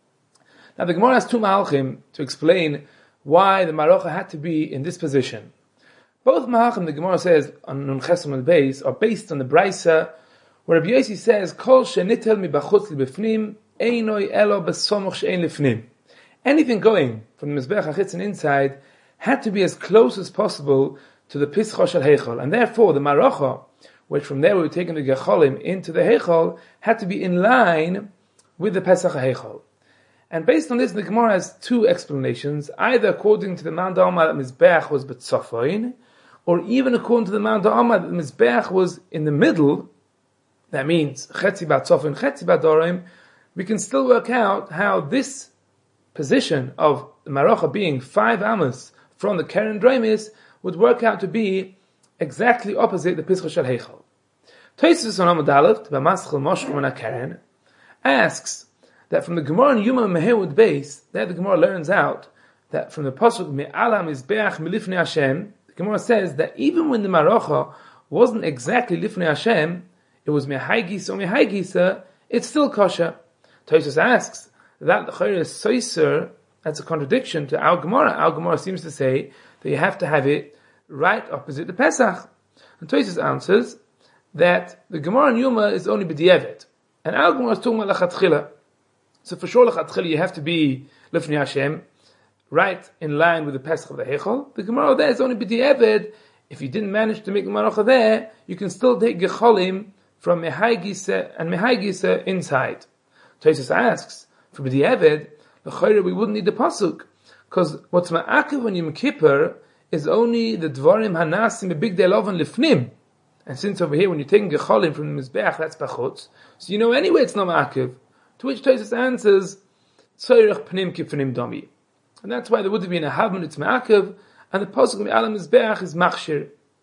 Now the Gemara has two Mahalchim to explain why the Marocha had to be in this position. Both Mahalchim, the Gemara says on Nun Chesam al Beis, are based on the Braisa, where Rabbi Yossi says, Kol shenitel mi bachutz libifnim, einoi elo besomoch she'ein lifnim. Anything going from the Mizbeach HaChitzon inside had to be as close as possible to the Pischa Shel Heichal. And therefore, the Marocha, which from there we were taking the Gecholim into the Heichal, had to be in line with the Pesach HaHeichal. And based on this, the Gemara has two explanations, either according to the Mount Da'amah that Mizbeach was B'tzofoin, or even according to the Mount Da'amah that Mizbeach was in the middle. That means Chetzi B'tzofoin, Chetzi B'dorim. We can still work out how this position of the Marocha being five amos from the Keren Dreimis would work out to be exactly opposite the Pischa Shel Heichal. Tosfos on Amud Aleph, B'maschel Moshech Min HaKeren, asks that from the Gemara in Yuma Mehewud Beis, there the Gemara learns out that from the pasuk Me'ala Mizbeach Milifnei Hashem, the Gemara says that even when the Marocha wasn't exactly Lifnei Hashem, it was Mehaigisa or Mehaigisa, it's still kosher. Tosfos asks that the Chayr is Soiser, that's a contradiction to our Gemara. Our Gemara seems to say that you have to have it right opposite the Pesach. And Tosfos answers that the Gemara in Yuma is only B'di'evet, and our Gemara is talking about Lachatchila. So for sure Lachatchila you have to be Lifnei Hashem, right in line with the Pesach of the Heichal. The Gemara there is only B'di'evet. If you didn't manage to make the Marocha there, you can still take Gecholim from Mehaigisa and Mehaigisa inside. Tosfos asks, for B'di'evet, the Chayre, we wouldn't need the pasuk, because what's ma'akev on Yom Kippur is only the dvarim hanasim b'big de'lovan lifnim, and since over here when you're taking gecholim from the mizbeach, that's bachutz, so you know anyway it's not ma'akev. To which Tosfos answers, tzorech pnim kipnim domi, and that's why there would have been a havman it's ma'akev, and the pasuk me'alam mizbeach is machshir.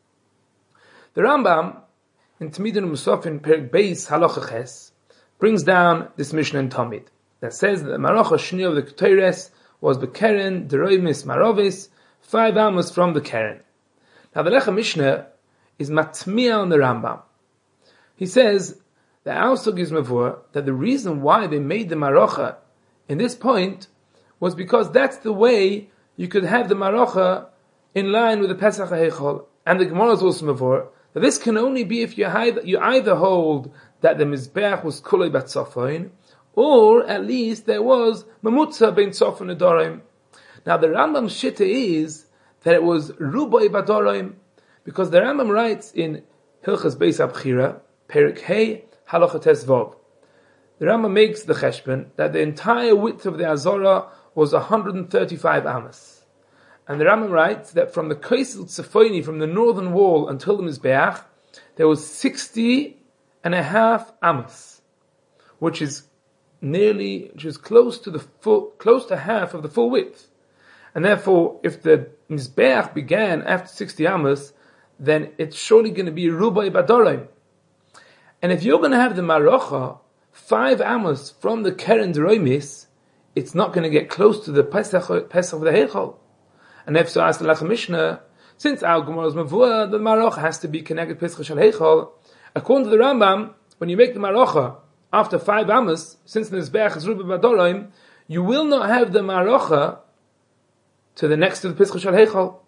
The Rambam in Tamidin Musaf in Perek Beis Halacha Ches brings down this Mishnah in Tamid that says that the Marocha Shniya of the Ketores was the Keren Deroimis Marovis, five amos from the Keren. Now the Lechem Mishnah is matmiya on the Rambam. He says that our sug is mavur that the reason why they made the Marocha in this point was because that's the way you could have the Marocha in line with the Pesach HaHeichal. And the Gemara is also mavur that this can only be if you either, you either hold that the Mizbeach was Kulei Batzofoin, or at least there was Mamutza Ben Tzofon Adorim. Now the Rambam's shitta is that it was Rubai Badorim, because the Rambam writes in Hilchas Beis Abchira, Perek Hey, Halacha Tes Vov. The Rambam makes the cheshbon that the entire width of the Azora was one hundred thirty-five amos. And the Rambam writes that from the Kaisel Tzefoni, from the northern wall until the Mizbeach, there was sixty and a half amos, which is nearly, which is close to the full, close to half of the full width. And therefore, if the Mizbeach began after sixty amos, then it's surely going to be Rubai Badorim. And if you're going to have the Marocha, five amos from the Keren Deroimis, it's not going to get close to the Pesach, Pesach of the Heichal. And if so, ask the Lechem Mishnah, since our Gemara is Mavua, the Marocha has to be connected Pesach Shal Heichal. According to the Rambam, when you make the Marocha after five amos, since the Mizbeach is Rubai Badorim, you will not have the Marocha to the next to the Pesach Shal Heichal.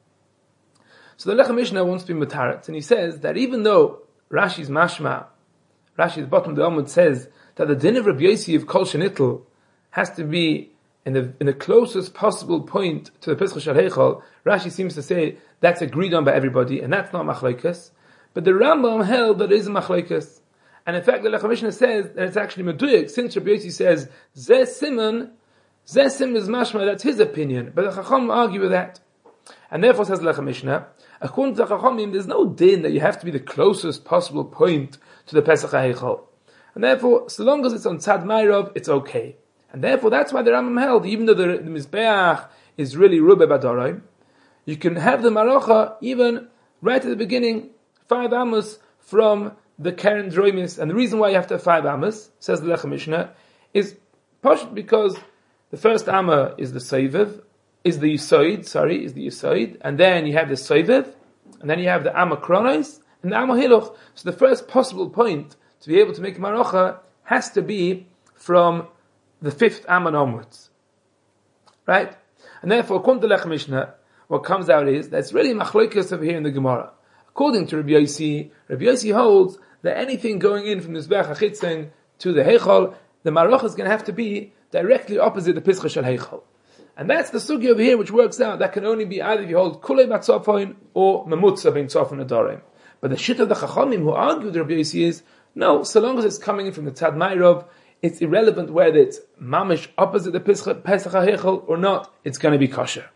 So the Lechem Mishnah wants to be Matarat, and he says that even though Rashi's Mashma, Rashi's bottom of the Amud says that the din of Rabbi Yossi of Kol Shenitl has to be in the in the closest possible point to the Pesach Shal Heichal, Rashi seems to say that's agreed on by everybody, and that's not machlokes. But the Rambam held that it is a machlokes. And in fact, the Lechem Mishnah says that it's actually meduyek, since Rabbi Yossi says, Zeh Simon, Zeh Simon is mashma, that's his opinion. But the Chacham argue with that. And therefore says the Lechem Mishnah, according to the Chachamim, there's no din that you have to be the closest possible point to the Pesach HaHeichal. And therefore, so long as it's on Tzad Mairav, it's okay. And therefore, that's why the Rambam held, even though the, the Mizbeach is really Rubai Badorim, you can have the Marocha even right at the beginning, five amos from the Keren Droimis. And the reason why you have to have five amos, says the Lechem Mishnah, is partially because the first amma is the Seiviv, is the Yisoid, sorry, is the Yisoid, and then you have the Seiviv, and then you have the Amma Kronos, and the Amma Hiluch. So the first possible point to be able to make Marocha has to be from the fifth Amma onwards. Right? And therefore, according to Lechem Mishnah, what comes out is that it's really machlokes over here in the Gemara. According to Rabbi Yossi, Rabbi Yossi holds that anything going in from the Mizbeach HaChitzon to the Heichal, the Marocha is going to have to be directly opposite the Pesach Shel Heichal. And that's the sugi over here which works out. That can only be either if you hold kulei batzofon or memutza bein tzofon adorim. But the shit of the Chachamim who argue with Rabbi Yossi is, no, so long as it's coming in from the Tzad Mairav, it's irrelevant whether it's mamish opposite the Pesach HaHeichal or not, it's going to be kosher.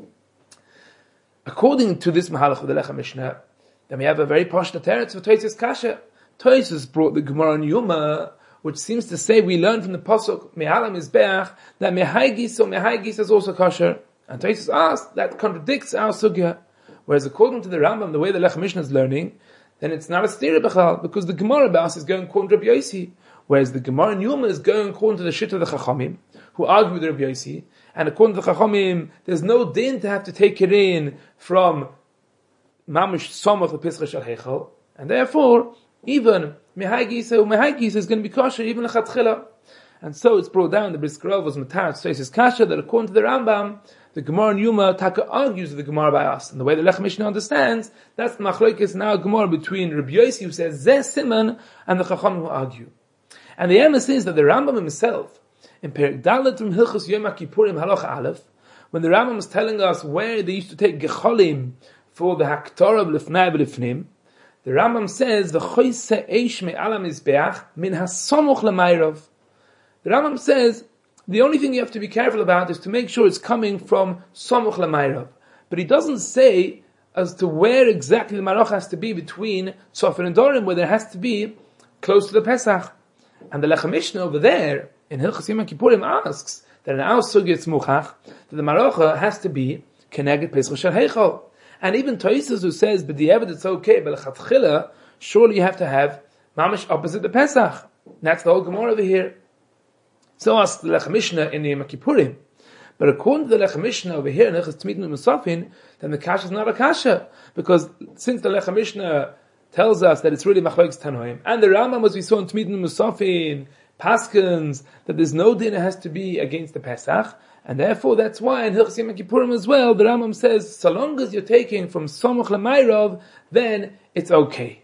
According to this Mahalach of the Lechem Mishnah, then we have a very posh teretz for Tosfos Kasha. Tosfos brought the Gemara on Yuma, which seems to say we learn from the pasuk Me'ala Mizbeach that Mehaigis or Mehaigis is also kosher. And Tosfos asked, that contradicts our sugya. Whereas according to the Rambam, the way the Lechem Mishnah is learning, then it's not a stira b'chal, because the Gemara Bas is going according to Rabbi Yossi, whereas the Gemara in Yuma is going according to the shit of the Chachamim, who argue with Rabbi Yossi, and according to the Chachamim, there's no din to have to take it in from Mamish Somach the Pesach Shel Heichal, and therefore, even Mehaigis or Mehaigis is going to be kosher, even Lechatchila. And so it's brought down, the Bris Korov was Matar Tosfos Kasha, that according to the Rambam, the Gemara in Yuma Taka argues with the Gemara by us. And the way the Lechem Mishnah understands, that's the machlokes now Gemara between Rabbi Yossi who says Zeh Siman and the Chachamim who argue. And the emes is that the Rambam himself, in Perek Dalet from Hilchos Yom HaKippurim Halacha Aleph, when the Rambam was telling us where they used to take Gecholim for the Haktorah of Lifnai B'Lifnim, the Rambam says, V'choise eish me'ala mizbeach min hasomuch l'mayrov. The Rambam says, the only thing you have to be careful about is to make sure it's coming from somuch l'mayrov. But he doesn't say as to where exactly the maroch has to be between Tzofar and Dorim, where there has to be close to the Pesach. And the Lechem Mishnah over there, in Hilchos Yom Kippurim, asks that in our sugya it's muchach, that the marocha has to be keneged Pesach Shel Heichal. And even Tosfos who says, but the evidence it's okay, but lechatchila, surely you have to have mamish opposite the Pesach. And that's the whole Gemara over here. So asks the Lechem Mishnah in the Yom Kippurim. But according to the Lechem Mishnah over here in Hilchos Tmidim Musafin, then the kasha is not a kasha, because since the Lechem Mishnah tells us that it's really machlokes Tanoim, and the Rambam, as we saw in Tmidim Musafin, paskins that there's no din it has to be against the Pesach, and therefore that's why in Hilchos Yom Kippurim as well, the Rambam says, so long as you're taking from Somuch L'Mayrov, then it's okay.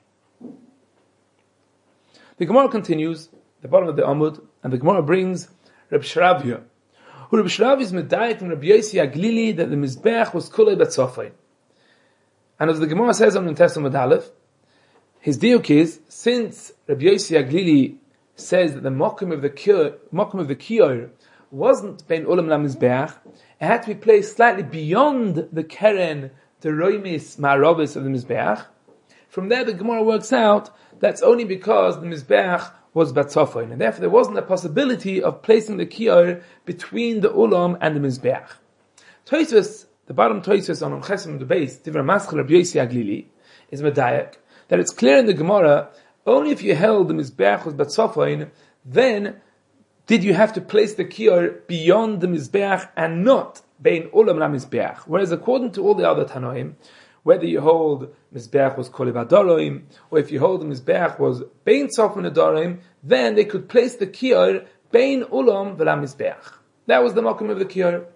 The Gemara continues, the bottom of the Amud, and the Gemara brings Reb Shravya, who Reb Shravya is medayek from Rabbi Yossi Aglili that the Mizbeach was kulei batzofay. And as the Gemara says on Nuntes Amud Aleph, his diuk is, since Rabbi Yossi Aglili says that the mokum of the kiyur, mokum of the kiyur wasn't Bein Ulam LaMizbeach, it had to be placed slightly beyond the Keren, the Roimis Ma'aravis of the Mizbeach. From there the Gemara works out that's only because the Mizbeach was Batzofoin, and therefore there wasn't a possibility of placing the Kior between the Ulam and the Mizbeach. Tosfos, the bottom Tosfos on Chesem the base, Divrei Maschil Rabbi Yossi Aglili, is Medayak, that it's clear in the Gemara, only if you held the Mizbeach was Batzofoin, then did you have to place the Kior beyond the Mizbeach and not Bein Ulam LaMizbeach. Whereas according to all the other Tanoim, whether you hold Mizbeach was Kolev Adorim, or if you hold the Mizbeach was Bein Tzofim Adorim, then they could place the Kior Bein Ulam LaMizbeach. That was the Mokum of the Kior.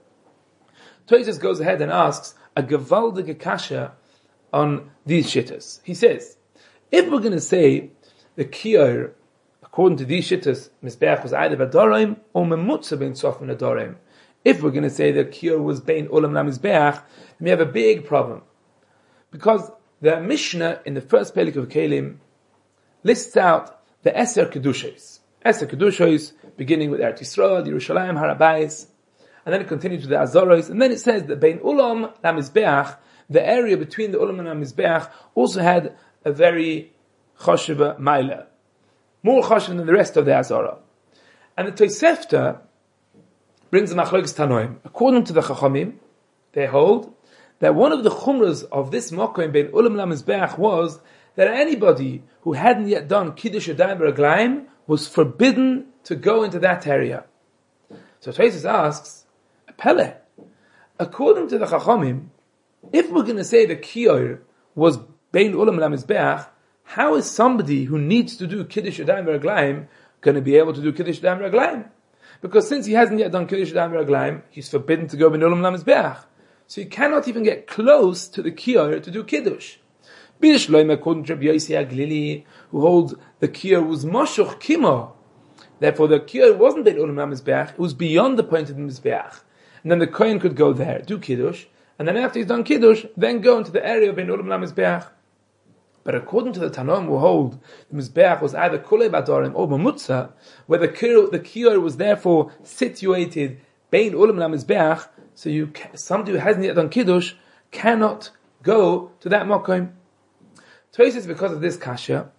Tosfos goes ahead and asks a Gevaldige Kasha on these shittas. He says, if we're going to say the Kior, according to these shittas, Mizbeach was either Adorim or Memutza Bein Tzofim Adorim, if we're going to say that Kior was Bein Ulam LaMizbeach, then we have a big problem. Because the Mishnah in the first Pelik of Kelim lists out the Eser Kedushos. Eser Kedushos, beginning with Eretz Yisrael, Yerushalayim, Harabais, and then it continues to the Azoros, and then it says that Bein Ulam LaMizbeach, the area between the Ulam and LaMizbeach, also had a very Choshev Maila, more Choshev than the rest of the Azorah. And the Tosefta brings the Machlokes Tanoim. According to the Chachamim, they hold that one of the chumras of this Mokom Bein Ulam LaMizbeach was that anybody who hadn't yet done Kiddush Yadayim B'Raglayim was forbidden to go into that area. So Tosfos asks, Pele, according to the Chachamim, if we're going to say the Kior was Bein Ulam LaMizbeach, how is somebody who needs to do Kiddush Yadayim B'Raglayim going to be able to do Kiddush Yadayim B'Raglayim? Because since he hasn't yet done Kiddush Yadayim B'Raglayim, he's forbidden to go Bein Ulam LaMizbeach. So you cannot even get close to the Kior to do Kiddush. B'Yishloim, according to Rabbi Yossi Aglili, who holds the Kior was Moshuch Kimo. Therefore the Kior wasn't Bein Ulam LaMizbeach, it was beyond the point of the Mizbeach. And then the Kohen could go there, do Kiddush, and then after he's done Kiddush, then go into the area of Bein Ulam LaMizbeach. But according to the Tanoim who hold, the Mizbeach was either Kulei Badorim or Mamutza, where the Kior, the Kior was therefore situated Bein Ulam LaMizbeach, so you, somebody who hasn't yet done Kiddush cannot go to that Mokom. Tosfos, because of this kasha,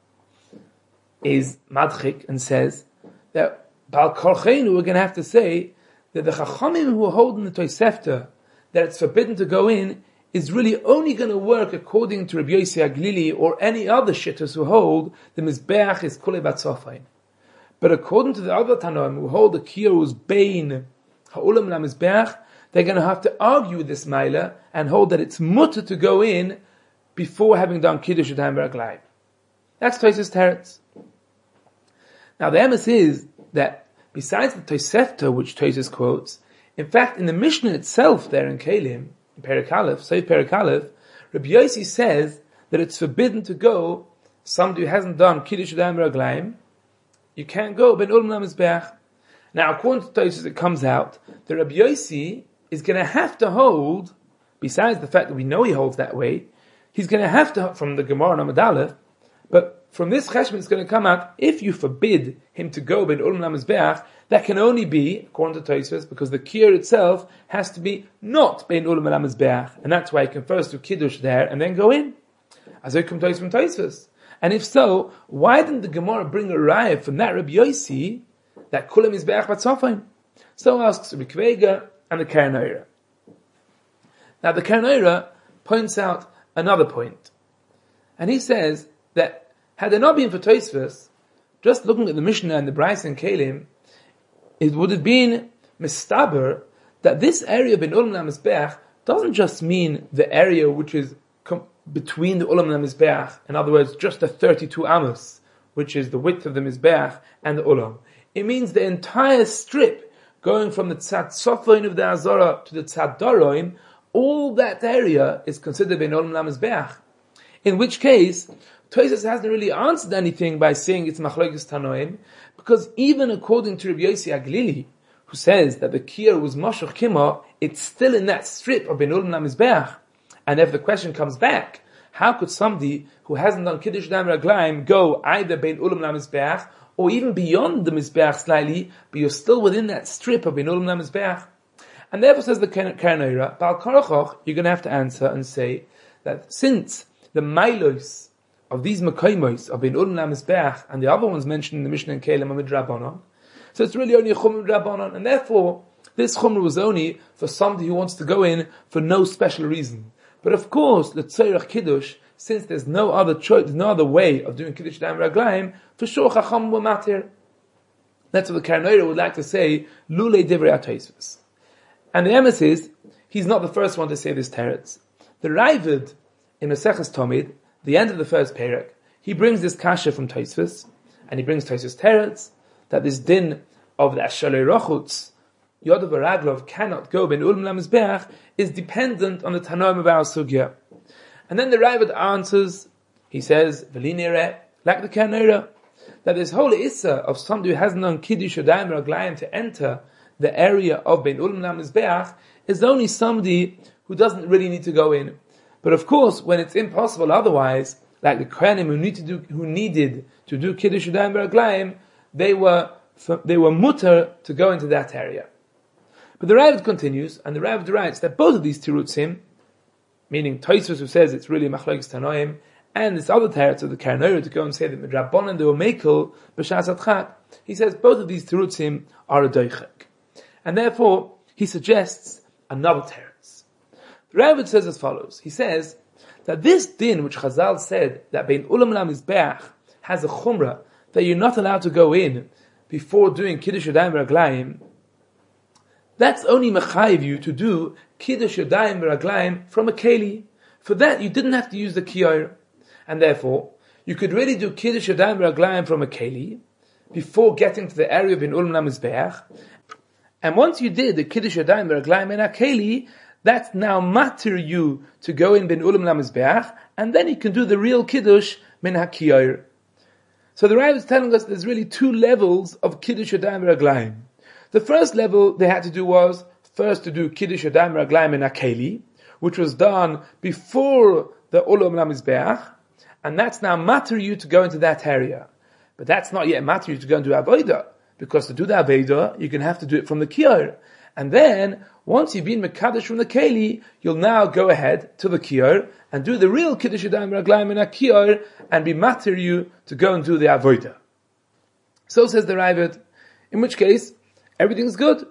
is madchik and says that Bal Korcheinu, we're going to have to say that the Chachamim who are holding the Tosefta, that it's forbidden to go in, is really only going to work according to Rabbi Yossi Aglili or any other shittas who hold the Mizbeach is Kulei Batzofain. But according to the other Tanoim who hold the Kior was Bein Ha'ulam LaMizbeach, they're going to have to argue with this Maila and hold that it's mutter to go in before having done Kiddush Yadayim B'Raglayim. That's Tosfos Teretz. Now the emes is that besides the Tosefta which Tosfos quotes, in fact in the Mishnah itself there in Kelim, in Perek Aleph, Seif Perek Aleph, Rabbi Yossi says that it's forbidden to go, somebody who hasn't done Kiddush Yadayim B'Raglayim, you can't go Bein Ulam LaMizbeach. Now according to Tosfos it comes out that Rabbi Yossi is going to have to hold, besides the fact that we know he holds that way, he's going to have to, from the Gemara and Amud Aleph, but from this cheshbon it's going to come out, if you forbid him to go Bein Ulam LaMizbeach, that can only be, according to Tosfos, because the Kior itself has to be not Bein Ulam LaMizbeach, and that's why he can first do Kiddush there and then go in. As it comes from Tosfos. And if so, why didn't the Gemara bring a raya from that Rabbi Yossi that Kulei Mizbeach Batzofain? So asks Rabbi Kvega and the Keren Oira. Now the Keren Oira points out another point. And he says that had there not been for Tosfos, just looking at the Mishnah and the Brais and Kelim, it would have been mistaber that this area of Bein Ulam LaMizbeach doesn't just mean the area which is com- between the Ulam and the Mizbeach, in other words, just the thirty-two amos, which is the width of the Mizbeach and the Ulam. It means the entire strip going from the Tzad Sofoin of the Azorah to the Tzad Daroin, all that area is considered Bein Ulam LaMizbeach. In which case, Tosfos hasn't really answered anything by saying it's Machlokes Tanoim, because even according to Rabbi Yossi Aglili, who says that the Kior was Moshuch Kimo, it's still in that strip of Bein Ulam LaMizbeach. And if the question comes back, how could somebody who hasn't done Kiddush Yadayim B'Raglayim go either Bein Ulam LaMizbeach or even beyond the Mizbeach slightly, but you're still within that strip of Bein Ulam LaMizbeach. And therefore says the Keren Oira, Bal Karachoch, you're going to have to answer and say that since the Mailos of these Mekoimos of Bein Ulam LaMizbeach and the other ones mentioned in the Mishnah and Kelim are Midrabanan, so it's really only a Chumra Midrabanan, and therefore this Chumra was only for somebody who wants to go in for no special reason. But of course, the Tzorech Kiddush, since there's no other choice, there's no other way of doing Kiddush Yadayim Raglayim, for sure Chacham will matter. That's what the Keren Oira would like to say, Lulei Divrei HaTosfos. And the emes is, he's not the first one to say this teretz. The Raavad in Maseches Tomid, the end of the first perek, he brings this kasha from Tosfos, and he brings Tosfos teretz, that this din of the Ashalei Rochutz, Yodav Baraglov cannot go Bein Ulam LaMizbeach, is dependent on the Tanoim of our Sugya. And then the Raavad answers, he says, V'linire, like the Keren Oira, that this whole Issa of somebody who hasn't done Kiddush Yadayim Raglayim to enter the area of Bein Ulam LaMizbeach is only somebody who doesn't really need to go in. But of course, when it's impossible otherwise, like the Kohanim who need to do, who needed to do Kiddush Yadayim Raglayim, they were they were mutter to go into that area. But the Raavad continues, and the Raavad writes that both of these tirutzim, meaning Tosfos who says it's really Machlokes Tanoim, and this other teretz of the Keren Oira to go and say that Midrabanan they were mekel b'shas adchat, he says both of these tirutzim are a doichek. And therefore, he suggests another teretz. The Raavad says as follows. He says that this din which Chazal said that Bein Ulam LaMizbeach has a chumrah that you're not allowed to go in before doing Kiddush Yadayim Raglayim, that's only mechayiv you to do Kiddush Yadayim Raglayim from a keli. For that, you didn't have to use the kiyar. And therefore, you could really do Kiddush Yadayim Raglayim from a keli before getting to the area of Bein Ulam LaMizbeach. And once you did the Kiddush Yadayim Raglayim in a keli, that's now matter you to go in Bein Ulam LaMizbeach, and then you can do the real Kiddush min ha-kiyar. So the Rav is telling us there's really two levels of Kiddush Yadayim Raglayim. The first level they had to do was first to do Kiddush Yadayim Raglayim in a keli, which was done before the Ulam LaMizbeach, and that's now matter you to go into that area. But that's not yet matter you to go into Avodah, because to do the Avodah, you're going to have to do it from the Kiyar. And then, once you've been Mekadosh from the Keli, you'll now go ahead to the Kiyar and do the real Kiddush Yadayim Raglayim in a Kiyar and be matter you to go and do the Avodah. So says the Raavad, in which case, everything's good.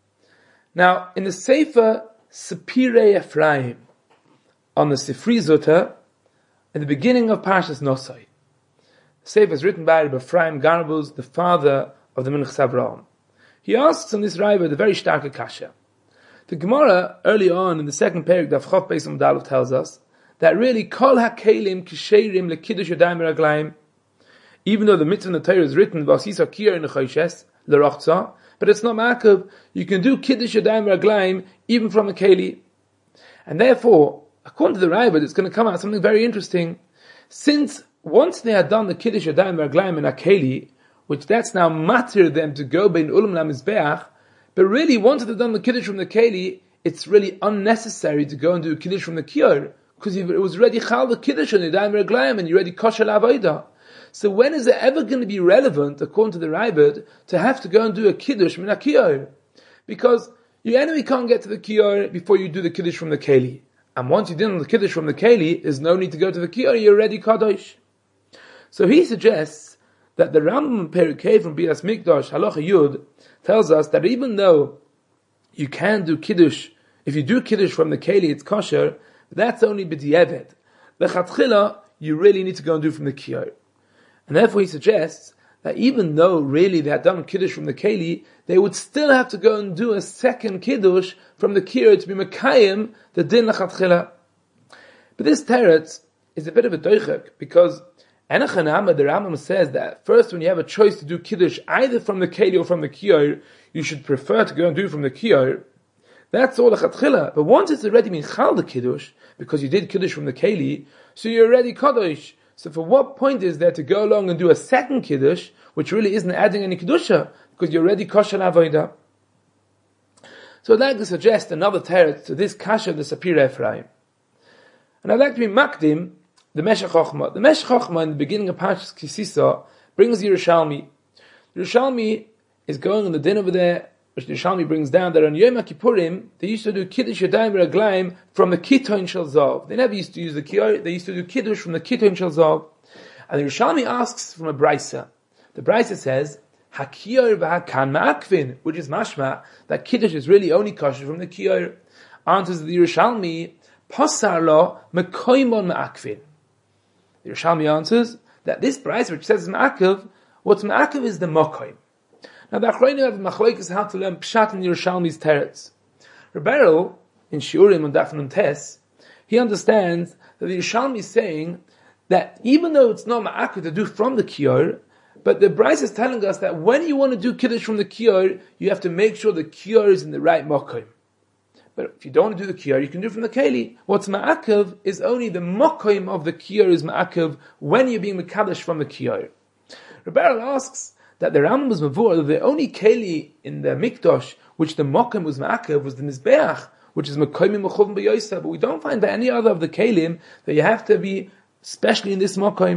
Now, in the Sefer Sepirei Ephraim, on the Sifri Zuta, in the beginning of Parshas Nosai, the Sefer is written by Rabbi Ephraim Garbuz, the father of the Minchas Avraham. He asks on this Raavad a very stark kasha. The Gemara, early on in the second period of Chof Beis Amud Aleph, tells us that really Kol HaKelim Kisheirim LeKiddush Yadayim Raglayim, even though the mitzvah in the Torah is written V'asisa Kiyar in the Choshes L'Rochza, but it's not Ma'akav. You can do Kiddush Yadayim Raglayim even from a Keli. And therefore, according to the Raavad, it's going to come out something very interesting. Since once they had done the Kiddush Yadayim Raglayim in a Keli, which that's now matter them to go Bein Ulam LaMizbeach, but really once they've done the Kiddush from the Keli, it's really unnecessary to go and do Kiddush from the Kiyar, because it was already Chal the Kiddush on Yadayim Raglayim and you're already Kosher L'Avodah. So when is it ever going to be relevant, according to the Raavad, to have to go and do a Kiddush min ha-Kiyar? Because you anyway can't get to the Kiyar before you do the Kiddush from the Keli. And once you did the Kiddush from the Keli, there's no need to go to the Kiyar, you're already Kadosh. So he suggests that the Rambam Perikei from Bias Mikdash, Halacha Yud, tells us that even though you can do Kiddush, if you do Kiddush from the Keli, it's kosher, but that's only b'di'evet. The Chatchila, you really need to go and do from the Kiyar. And therefore he suggests that even though really they had done Kiddush from the Keli, they would still have to go and do a second Kiddush from the Kiyar to be Mekayim, the Din L'Chatchila. But this teretz is a bit of a doichek, because Enochanama, the Rambam says that first when you have a choice to do Kiddush either from the Keli or from the Kiyar, you should prefer to go and do it from the Kiyar. That's all the Chatchila. But once it's already been Chal the Kiddush, because you did Kiddush from the Keli, so you're already Kadosh. So for what point is there to go along and do a second Kiddush, which really isn't adding any Kiddusha, because you're already Kosher L'Avodah? So I'd like to suggest another teretz to this Kasha of the Sepirei Ephraim. And I'd like to be Makdim, the Meshech Chochmah. The Meshech Chochmah in the beginning of Parshas Kisisa brings Yerushalmi. The Yerushalmi is going on the din over there, which the Yerushalmi brings down that on Yom Kippurim they used to do Kiddush Yadayim V'Raglayim from the Kiton Shel Zav. They never used to use the Kiyar, they used to do Kiddush from the Kiton Shel Zav. And the Yerushalmi asks from a Brisa. The Brisa says, Hakiyar v'hakan ma'akvin, which is mashma, that Kiddush is really only kosher from the Kiyar. Answers the Yerushalmi, Pasar lo mekoymon ma'akvin. The Yerushalmi answers that this Brisa, which says ma'akiv, what's ma'akiv is the mokoym. Now the Achrayim have machlokes how to learn pshat in Yerushalmi's teretz. Rebbeinu, in Shiurim and Daf Nun Tes, he understands that the Yerushalmi is saying that even though it's not ma'akiv to do from the Kiyar, but the Brisa is telling us that when you want to do Kiddush from the Kiyar, you have to make sure the Kiyar is in the right mokoym. But if you don't want to do the Kiyar, you can do it from the Keli. What's ma'akiv is only the mokoym of the Kiyar is ma'akiv when you're being mekadosh from the Kiyar. Rebbeinu asks that the Rambam was mavur, that the only Keli in the Mikdosh, which the mokoym was ma'akiv, was the Mizbeach, which is mekoymim mechuvim b'yoysa, but we don't find that any other of the Kelim that you have to be, especially in this mokoym.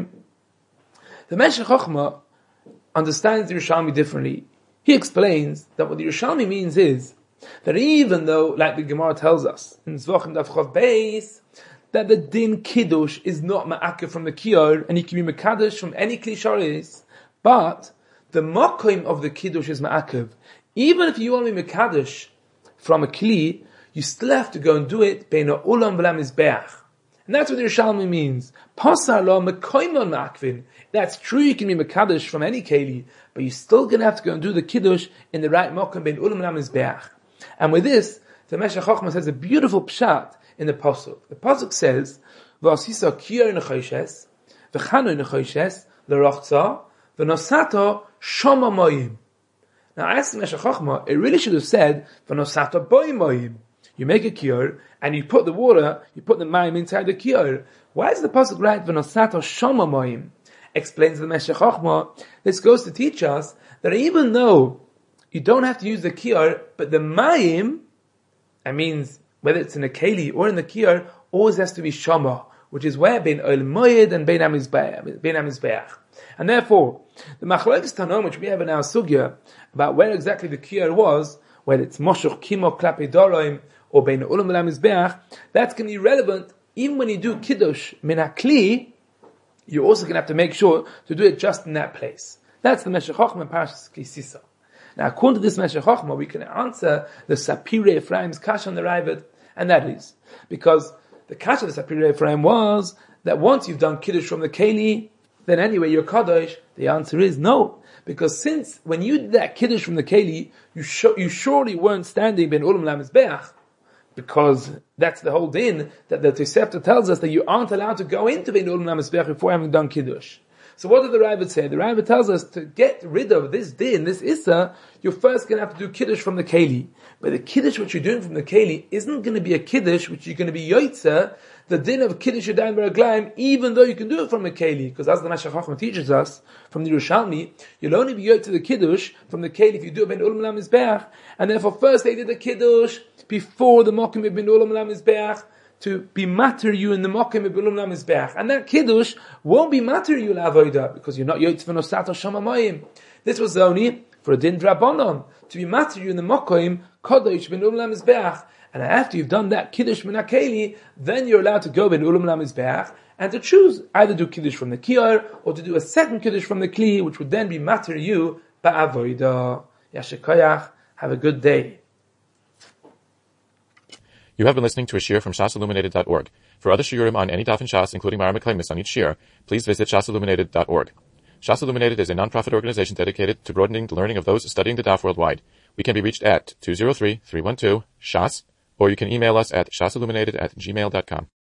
The Meshech Chochmah understands the Yerushalmi differently. He explains that what the Yerushalmi means is that even though, like the Gemara tells us in Zvachim Daf Chav Beis, that the din Kiddush is not ma'akiv from the Kiyar, and he can be mekadosh from any Kli Sharis, but the mokoym of the Kiddush is ma'akiv. Even if you want to be mekadosh from a Kli, you still have to go and do it beina ulam v'lam mizbeach. And that's what the Yerushalmi means. Pasar lo mekoymon ma'akvin. That's true, you can be mekadosh from any Keli, but you're still going to have to go and do the Kiddush in the right mokoym bein ulam v'lam mizbeach. And with this, the Meshech Chochmah says a beautiful pshat in the Pasuk. The Pasuk says, V'asisa kiyar nechoshes, v'chano nechoshes, l'rochza, v'nosato shoma moyim. Now I asked the Meshech Chochmah, it really should have said, v'nosato boy moyim. You make a kiyar, and you put the water, you put the mayim inside the kiyar. Why is the Pasuk right, v'nosato shoma moyim? Explains the Meshech Chochmah, this goes to teach us that even though you don't have to use the kiyar, but the mayim, that means whether it's in a keli or in the kiyar, always has to be shama, which is where bein oil moyed and bein amizbeach. And therefore, the machlokes tanom which we have in our sugya about where exactly the kiyar was, whether it's moshuch kimo klape doroim or bein ulam amizbeach, that's going to be relevant even when you do kiddush min hakli. You're also going to have to make sure to do it just in that place. That's the Meshech Chochmah in Parashas Ki Sisa. Now, according to this Meshech Chochmah, we can answer the Sapirei Ephraim's kasha on the Raavad, and that is because the kasha of the Sapirei Ephraim was that once you've done Kiddush from the Keli, then anyway you're Kadosh. The answer is no, because since when you did that Kiddush from the Keli, you sh- you surely weren't standing ben Ulam Lamizbeach, because that's the whole din that the Tosefta tells us that you aren't allowed to go into ben Ulam Lamizbeach before having done Kiddush. So what did the Raavad say? The Raavad tells us to get rid of this din, this issa, you're first going to have to do Kiddush from the Keli. But the Kiddush which you're doing from the Keli isn't going to be a Kiddush which you're going to be Yoitza, the din of Kiddush Yadayim V'Raglayim, even though you can do it from the Keli. Because as the Meshech Chochmah teaches us, from the Yerushalmi, you'll only be Yoitza the Kiddush from the Keli if you do it ben Ulam Lamizbeach. And therefore first they did the Kiddush before the Mokim ben Ulam Lamizbeach, to be matter you in the mokim be'ulam lamizbeach, and that kiddush won't be matter you la'avoda because you're not yotzei v'nosato shama mayim. This was only for a din drabanon to be matter you in the mokim kodesh be'ulam lamizbeach, and after you've done that kiddush min hakeli, then you're allowed to go be'ulam lamizbeach and to choose either do kiddush from the kiyar or to do a second kiddush from the kli, which would then be matter you ba'avoda. Yashikayach. Have a good day. You have been listening to a shiur from shas illuminated dot org. For other shiurim on any daf in Shas, including Mara Meklemis on each shiur, please visit shas illuminated dot org. Shas Illuminated is a non-profit organization dedicated to broadening the learning of those studying the daf worldwide. We can be reached at two zero three, three one two, shas, or you can email us at shasilluminated at gmail dot com.